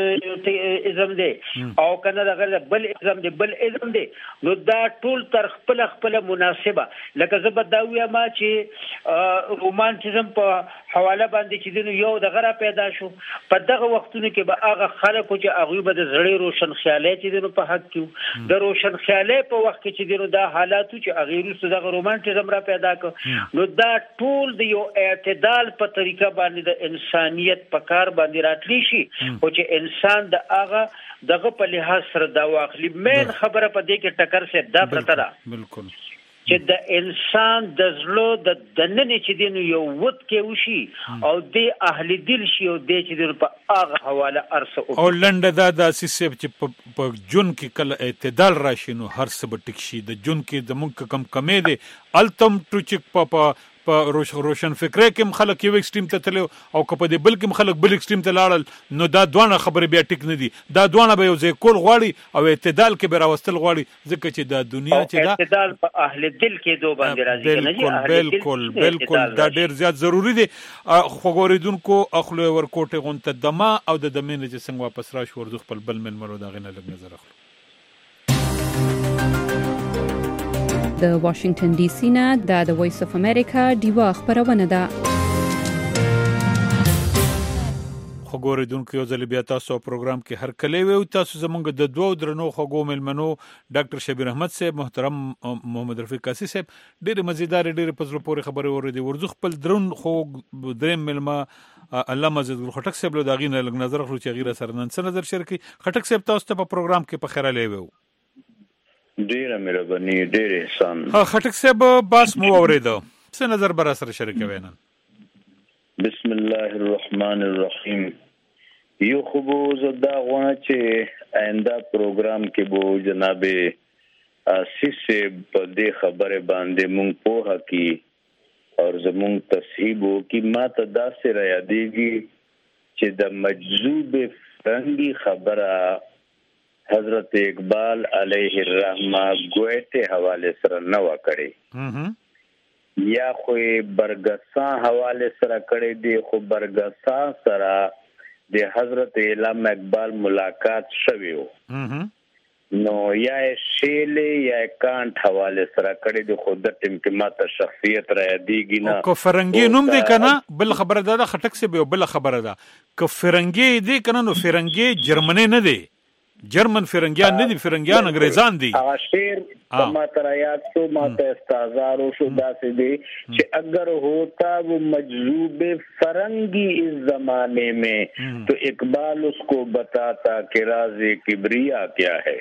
ازم دی او کنه دغه بل ازم دی بل ازم دی نو دا ټول تر خپل خپل مناسبه لکه زه به دا وایم چې رومانتیزم په حواله باندې چې دنو یو دغه را پیدا شو په دغه وختونو کې به هغه خلکو چې هغه به د زړې روشن خیالي چې دنو په حق کې د روشن خیالي په وخت کې چې دنو دا حالاتو چې هغه روسو دغه رومانتیزم را پیدا کړ نو دا ټول د یو اعتدال په طریقه باندې د انسانيت په کار باندې راتلی شي او چې انسان د هغه دغه په لحاظ سره دا واخلي مین خبره په دې کې ټکر سي دا پرته ده بالکل چې د انسان د زړه د دننه چې دینو یو وت کې وشي او د اهل دل شي او د چې د په هغه حواله ارسه او لنډه دا د سیسب چې په جون کې کله اعتدال راشي نو هر څه به ټیک شي د جون کې د مونږ کم کمې دي التم ټوچک په په روشن فکرې کې خلک یو ایکستریم ته تلو او کله د بل کې خلک بل ایکستریم ته لاړل نو دا دوه خبرې بیا ټیک نه دي دا دوه به یو ځای کول غواړي او اعتدال کې به راوستل غواړي ځکه چې دا دنیا چې دا اعتدال په اهل دل کې دوه باندې راځي بالکل بالکل بالکل دا ډیر زیات ضروری دي خو ګوریدونکو اخلو ورکوټه غونته دما او د دمنه چې څنګه واپس راشي ورځ خپل بل من مرو دا غنه لګ نظر اخلو د واشنگټن ډي سي نه د وایس اف امریکا دیوا خبرونه ده خو وګوریدونکو یو ځل بیا تاسو پروګرام کې هر کله وي تاسو زمونږ د دوو درنو خغو ملمنو ډاکټر شبیر احمد صاحب محترم محمد رفیق قاسی صاحب ډېر مزیدار ډېر پزړه پورې خبرې ورېدي ورزخ خپل درن خو دریم ملما الله مزید خټک صاحب له داغې نه لږ نظر خلو چې غیره سره نن څه نظر شریکي خټک صاحب تاسو ته په پروګرام کې په خیره لیوي ډېر مهرباني ډېر احسان ها خټک صاحب باس مو اورېدو څه نظر بر سره شریکوي نن بسم الله الرحمن الرحیم یو خوبو زدا غواړم چې آینده پروګرام کې بو جناب آصف سے په دې خبره باندې مونږ په حقي او زمونږ تصحیح وو کې ما ته دا سره یادېږي چې د مجذوب فرنگی خبره حضرت اقبال علیه الرحمه ګوئټه حواله سره نه وکړي یا خو برګسان حواله سره کړي دي خو برګسان سره د حضرت علامه اقبال ملاقات شویو نو یا شیل یا کانټ حواله سره کړي دي خو د ټیم کې ماته شخصیت را یادېږي نه کو فرنګي نوم دی کنه بل خبره ده خټک سی به بل خبره ده کو فرنګي دی کنه نو فرنګي جرمني نه دی جرمن فرنګیان نه دي فرنګیان انګريزان دي هغه شعر ما ترایات تو ما ته استازارو شو داسې دي چې اگر ہوتا وہ مجذوب فرنگی اس زمانے میں تو اقبال اس کو بتاتا کہ راز کبریا کیا ہے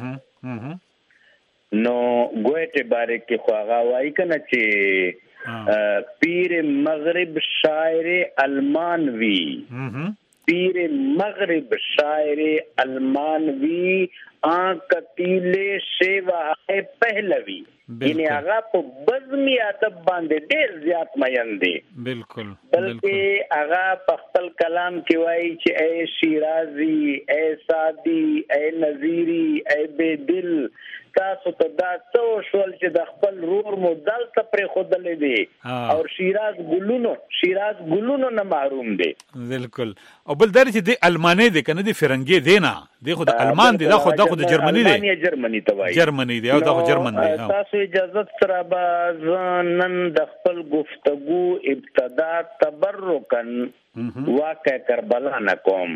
نو ګوئټه باره کې خواغه وای کنه چې پیر مغرب شاعر المانوی پیر مغرب شاعر المانوی آن کتیلے شیوہ پہلوی یعنی آغا پا بزمی ادب باندې ډیر زیات مین دی بالکل بلکہ آغا پا خپل کلام کی وائی چې اے شیرازی اے سادی اے نظیری اے بے دل تاسو ته دا څو شول چې د خپل رور مو دلته پر خودلې دي او شیراز ګلونو شیراز ګلونو نه محروم دي بالکل او بل درجه دی المانی دی کنه دی فرنګي دی نه دی خو د المان دی دا خو د جرمنی دی المانیا جرمنی توای جرمنی دی او دا خو جرمن دی تاسو اجازه سره بازنن د خپل گفتگو ابتدا تبرکن واقع کربلا نه کوم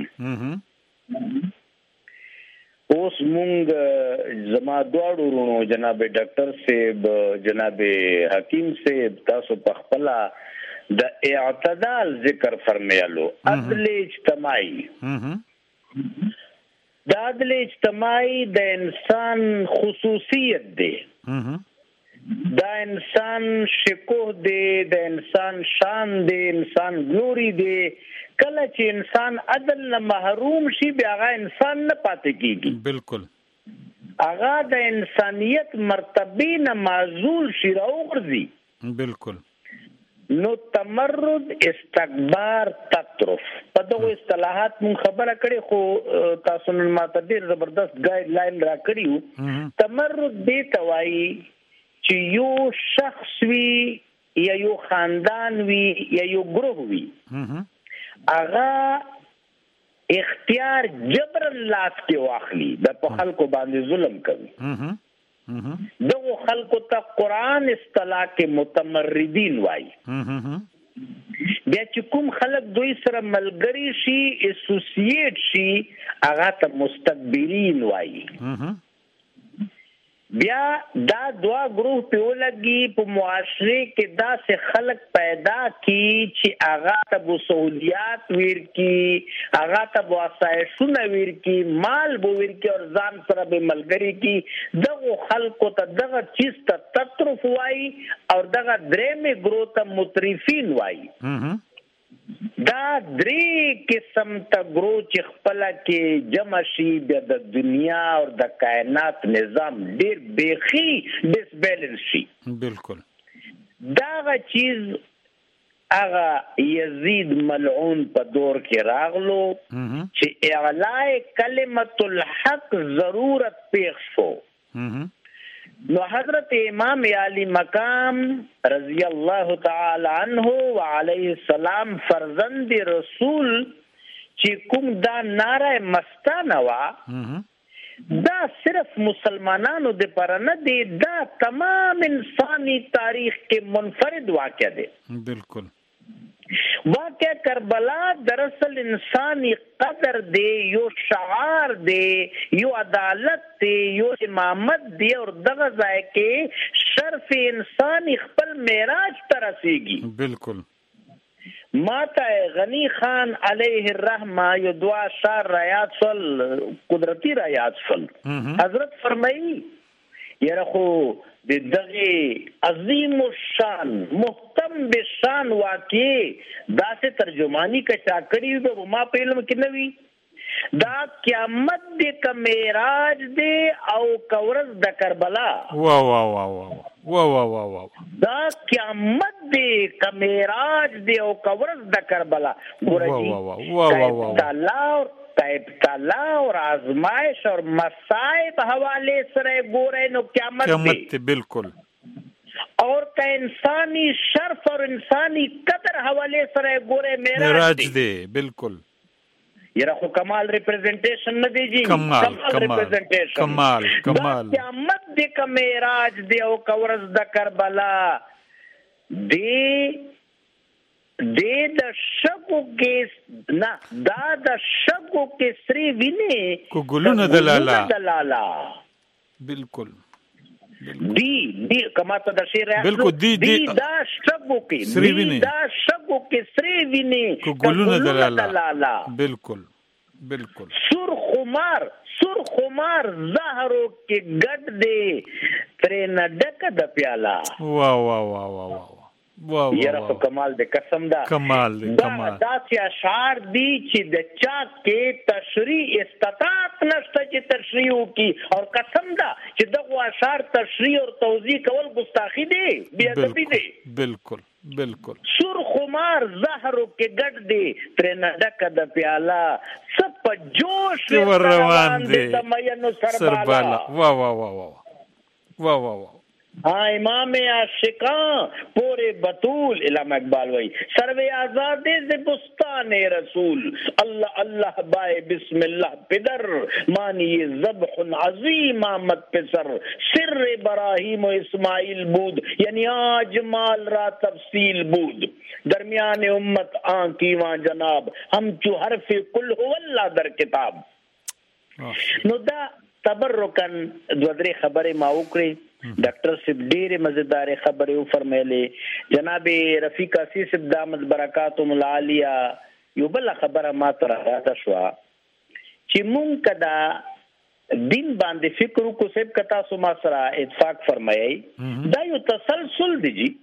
اوس مونږ زما دواړو ورونو جناب ډاکټر صاحب جناب حکیم صاحب تاسو په خپل د اعتدال ذکر فرمایلو عدل اجتماعي د عدل اجتماعي د انسان خصوصیت دی دا انسان شکوه دی د انسان شان دی انسان ګلوري دی کله چې انسان عدل نه محروم شي بیا هغه انسان نه پاتې کیږي بالکل هغه د انسانیت مرتبه نه معزول شي راوغورځي بالکل نو تمرد استکبار تطرف په دغه اصطلاحات مون خبره کړي خو تاسو نن ماته ډیر زبردست ګایډ لاین را کړیو تمرد دې توای چې یو شخص وی یا یو خاندان وی یا یو گروه وی اغا اختیار جبرن لاس کې واخلي د په خلکو باندې ظلم کوي دغه خلکو ته قرآن اصطلاح کې متمردین وایي بیا چې کوم خلک دوی سره ملګری شي اسوسییټ شي هغه ته مستكبرین وایي بیا دا دوا گروه په ولګي په معاشره کې دا سه خلق پیدا کی چې هغه ته سہولیات ویر کی هغه ته وسایشونه ویر کی مال بو ویر کی او ځان سره به ملګری کی دغه خلکو ته دغه چیز ته تطرف وای او دغه درېمه گروه ته مترفین وای دا درې قسم ته گروه چې خپل کې جمع شي د دنیا او د کائنات نظام ډېر بیخي ډیس بیلنس شي بالکل دا چیز هغه یزید ملعون په دور کې راغلو چې اعلاء کلمت الحق ضرورت پیښ شو نو حضرت امام علی مقام رضی اللہ تعالی عنہ وعلیہ السلام فرزند رسول چې کوم دا نعره مستانه وا دا صرف مسلمانانو د پر نه دی دا تمام انسانی تاریخ کې منفرد واقع دی بالکل واقع کربلا دراصل انسانی قدر دی، یو شعار دی، یو عدالت دی، یو امامت دی، اور دغه ځای کې شرف انسانی خپل معراج ته رسیږي. بالکل. ماتا غنی خان علیہ الرحمہ یو دعا شار رایات سل قدرتی رایات سل حضرت فرمائی یره خو د دغه عظیم الشان محتم بشان واقعي داسې ترجمانی کا چا کړی به ما په علم کې نوي دا قیامت د کمیراج دی او کورز د کربلا. وا وا وا وا وا وا وا وا دا قیامت دی کمیراج دی او کورز د کربلا. ګورئ الله ابتلا اور آزمائش اور مصائب حوالے سره ګورئ نو قیامت قیامت بالکل. اور کا انسانی شرف اور انسانی قدر حوالے سره ګورئ معراج دی. بالکل. یرا خو کمال ریپرزنٹیشن نه دی جی. کمال ریپرزنٹیشن کمال کمال. قیامت دی کا معراج دی او کورز د کربلا دی دې د شګو کې نه دا د شګو کې سری ویني کو ګلونه دلالا دلالا. بالکل. دی دی کما ته د شیر بالکل دی دی دا شګو کې سری ویني دا شګو کې سری ویني کو ګلونه دلالا. بالکل بالکل. سر خمار سر خمار زهرو کې ګډ دی ترې نه ډک د پیالا. وا وا وا وا وا یره خو کمال د قسم دا کمال دی. کمال دا چې اشعار دی چې د چا کې تشریح استطاعت نشته چې تشریح وکي، اور قسم دا چې دغه اشعار تشریح او توضیح کول ګستاخی دی، بی ادبی دی. بالکل بالکل. سر خمار زهرو کې ګډ دی ترې نه ډک د پیالا، سب جوش ور روان دی د مینو سربالا. وا وا وا وا وا وا وا. ہاں امام عاشقاں پورے بطول علامہ اقبال وئی سروے آزادے سے بستان رسول اللہ اللہ بائے بسم اللہ پدر مانی ذبح عظیم آمد پسر سر ابراہیم و اسماعیل بود یعنی آج مال را تفصیل بود درمیان امت آن کی وہاں جناب ہم چو حرف کل ہو اللہ در کتاب. نو دا تبرکن دو درې خبرې ما وکړې. ډاکټر صاحب ډېرې مزیدارې خبرې وفرمایلې. جناب رفیق اسی صاحب دامت برکاتهم العالیه یو بله خبره ما ته راغاته شوه چې مونږ که دا دین باندې فکر وکړو صاحب که تاسو ما سره اتفاق فرمایئ دا یو تسلسل دی جی.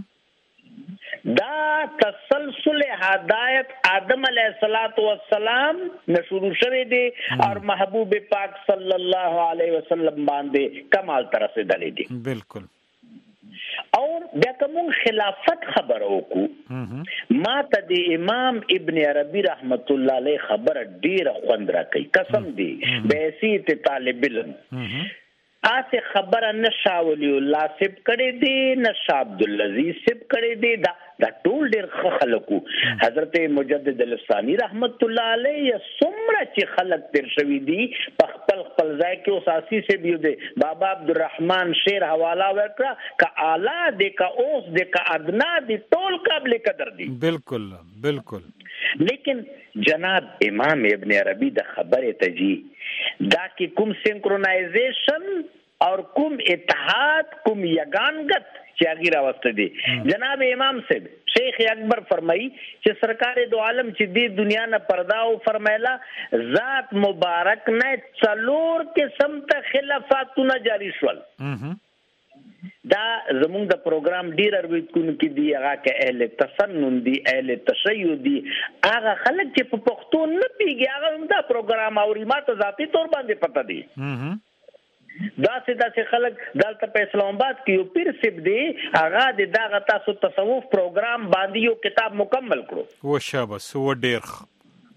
دا تسلسل ہدایت آدم علیہ الصلوۃ والسلام نے شروع شوی دی اور محبوب پاک صلی اللہ علیہ وسلم باندې کمال تر رسیدلی دی. بالکل. اور بیا کوم خلافت خبر وکړو ما ته د امام ابن عربی رحمت الله علیه خبر ډیر خوند راکړي قسم دی بیسیت طالب علم آسه خبره نشاولی الله سب کړي دی نشه عبد العزيز سب کړي دی دا دا ټول ډیر خلکو حضرت مجدد الثانی رحمت الله علیه څومره چې خلک تیر شوی دی په خپل خپل ځای کې اساسی سے دیو دی بابا عبدالرحمن شیر حواله ورکړه کا اعلی دی کا اوس دی کا ادنا دی ټول قابل قدر دی. بالکل بالکل. لیکن جناب امام ابن عربی د خبره تجی دا کې کوم سینکرونائزیشن اور کوم اتحاد کوم یگانگت چې هغه راوسته دي. جناب امام صاحب شیخ اکبر فرمایي چې سرکار دو عالم چې دی دنیا نه پردا او فرمایلا ذات مبارک نه څلور قسم ته خلافاتونه جاری شول. دا زمونږ د پروګرام ډیر ارویدونکو کې دی هغه کې اهل تسنن دی اهل تشیع دی هغه خلک چې په پښتو نه پیږي هغه هم دا پروګرام اوري ما ته ذاتی تور باندې پته دی. دا سه دا سه خلک دلته په اسلام آباد کې یو پیر سیب دی هغه د دغه تاسو تصوف پروګرام باندې یو کتاب مکمل کړو. و شابه سو ډیر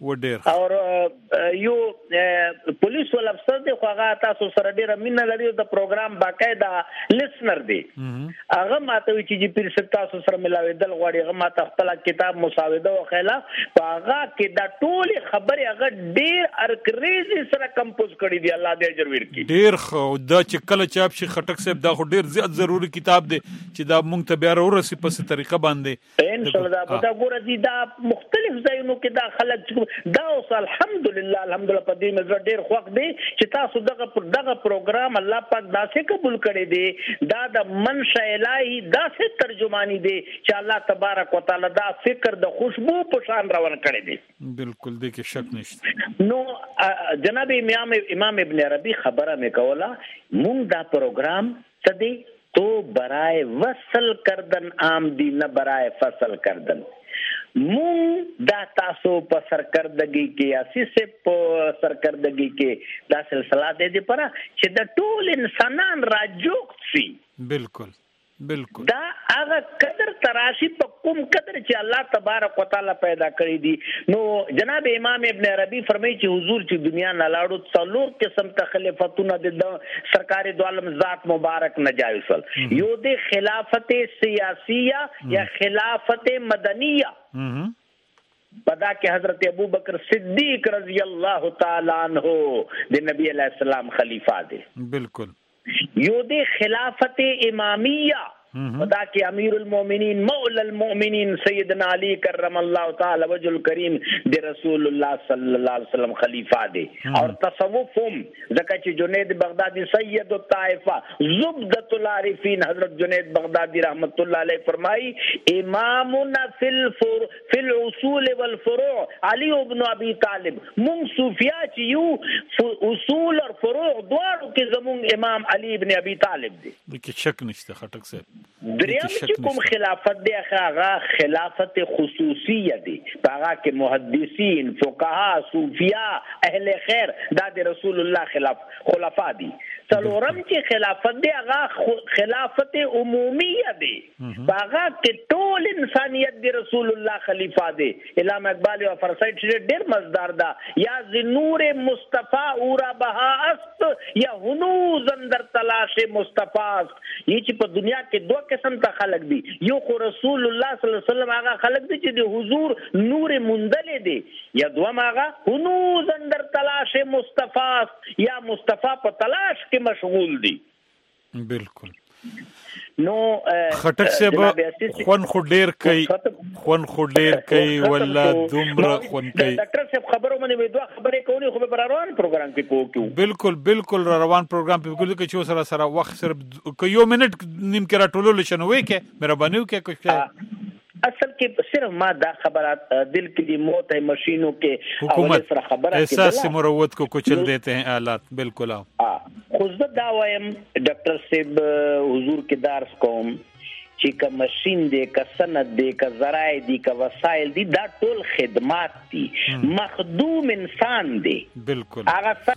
و ډیر او یو پولیس ول افسر دی خو هغه تاسو سره ډیر مینه لري د پروګرام باقاعده لیسنر دی هغه ماته وی چې پیر ست تاسو سره ملاوي دل غواړي هغه ماته خپل کتاب مساوده او خیلا هغه کې دا ټول خبره هغه ډیر ارکریزي سره کمپوز کړی دی الله دې اجر ورکړي ډیر خو دا چې کله چاپ شي خټک صاحب دا خو ډیر زیات ضروری کتاب دی چې دا مونږ ته بیا ورسي په څه طریقه باندې ان شاء الله دا ګور دي دا مختلف ځایونو کې دا خلک دا اوس الحمدلله الحمدلله په دې مزه ډیر خوښ دي چې تاسو دغه دغه پروګرام الله پاک داسې قبول کړي دي دا د منشأ الهي داسې ترجمانی دي چې الله تبارک وتعالى دا فکر د خوشبو په شان روان کړي دي بالکل دې کې شک نشته نو جناب امام امام ابن عربي خبره مې کوله مونږ دا پروګرام څه دی تو برائے وصل کردن عام دی نه برائے فصل کردن مون دا تاسو په سرکردگی کې اسی سے په سرکردگی کې دا سلسله دې دي پره چې د ټول انسانان راجوک سي بالکل بالکل دا هغه قدر تراشی په کوم قدر چې الله تبارک وتعالى پیدا کړی دي نو جناب امام ابن عربي فرمایي چې حضور چې دنیا نه لاړو څلور قسم ته خلیفتونه د سرکار دو عالم ذات مبارک نجایز ول یو د خلافت سیاسیه یا خلافت مدنیه پدا کہ حضرت ابو بکر صدیق رضی اللہ تعالی عنہ دے نبی علیہ السلام خلیفہ دے بالکل یو دے خلافت امامیہ خدا کے امیر المومنین مولا المؤمنین سیدنا علی کرم اللہ تعالی وجہ الکریم دے رسول اللہ صلی اللہ علیہ وسلم خلیفہ دے اور تصوفهم زکہ جنید بغدادی سید الطائفہ زبدۃ العارفین حضرت جنید بغدادی رحمت اللہ علیہ فرمائی امامنا فی الفر فی الاصول والفروع علی ابن ابی طالب من صوفیاء چیو اصول اور فروع دوارو کے زمون امام علی ابن ابی طالب دے لیکن شک نشته خټک صاحب دریم چې کوم خلافت دی هغه خلافت خصوصیه دی هغه کې محدثین فقها صوفیاء اهل خیر دا د رسول الله خلاف خلفا دي څلورم چې خلافت دی هغه خلافت عمومیه دی هغه کې ټول انسانیت دی رسول الله خلیفہ دی علامه اقبال او فرسایت چې ډېر مزدار دا یا ذنور مصطفی اورا بها است یا هنوز اندر تلاش مصطفی است یہ چې په دنیا کې دوه قسم ته خلق دي یو خو رسول الله صلی الله علیه وسلم هغه خلق دي چې د حضور نور مندل دي یا دوه هغه هنوز اندر تلاش مصطفی یا مصطفی په تلاش کې مشغول دي بالکل نو خټک صاحب خون خو ډیر کوي خون خو ډیر کوي ولا دومره خون کوي ډاکټر صاحب خبرو باندې دوه خبرې کوي خو په روان پروګرام کې کوو بالکل بالکل روان پروګرام په ګل کې چې سره سره وخت صرف یو منټ نیم کې راټولول شنو وې کې مهرباني وکړئ کوښښ اصل کې صرف ما دا خبرات دل کی دی موت ہے مشینوں کے حکومت احساس سے مروت کو کچل دیتے ہیں آلات بالکل ہاں خود دا وایم ڈاکٹر صاحب حضور کے دارس قوم چې کا ماشین دی کا سند دی کا ذرائع دی کا وسایل دی دا ټول خدمات دي مخدوم انسان دی بالکل هغه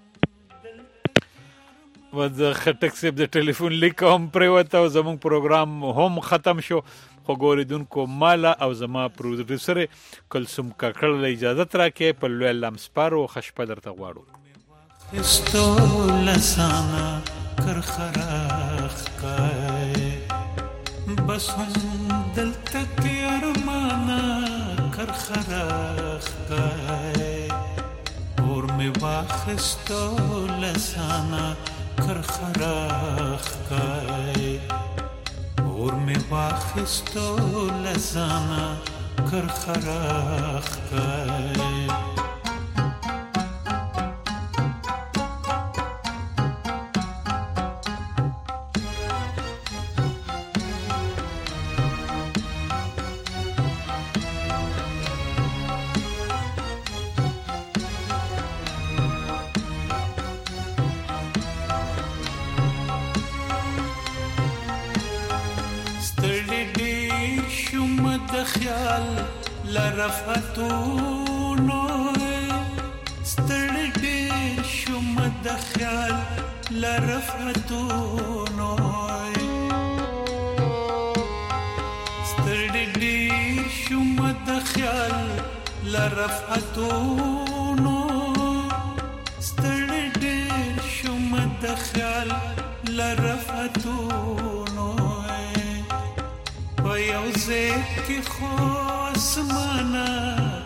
و د خټک صاحب د ټلیفون لیک هم پریوته او زموږ پروګرام هم ختم شو خو ګوریدونکو مالا او زما پروډوسر کلثوم کاکړ له اجازه راکې په لوی لمسپارو خشپه درته غواړو استو لسانا کر خراخ کای بس هم دل تک ارمانا کر خراخ کای اور می واخستو لسانا کر خراخ کای اور می واخستو لسانا کر خراخ کای خیال لرفتونو ستړي ډېر شوم د خیال لرفتونو ستړي ډېر شوم د خیال لرفتونو ستړي ډېر شوم د خیال لرفتونو په یو ځای کې خو اسمانه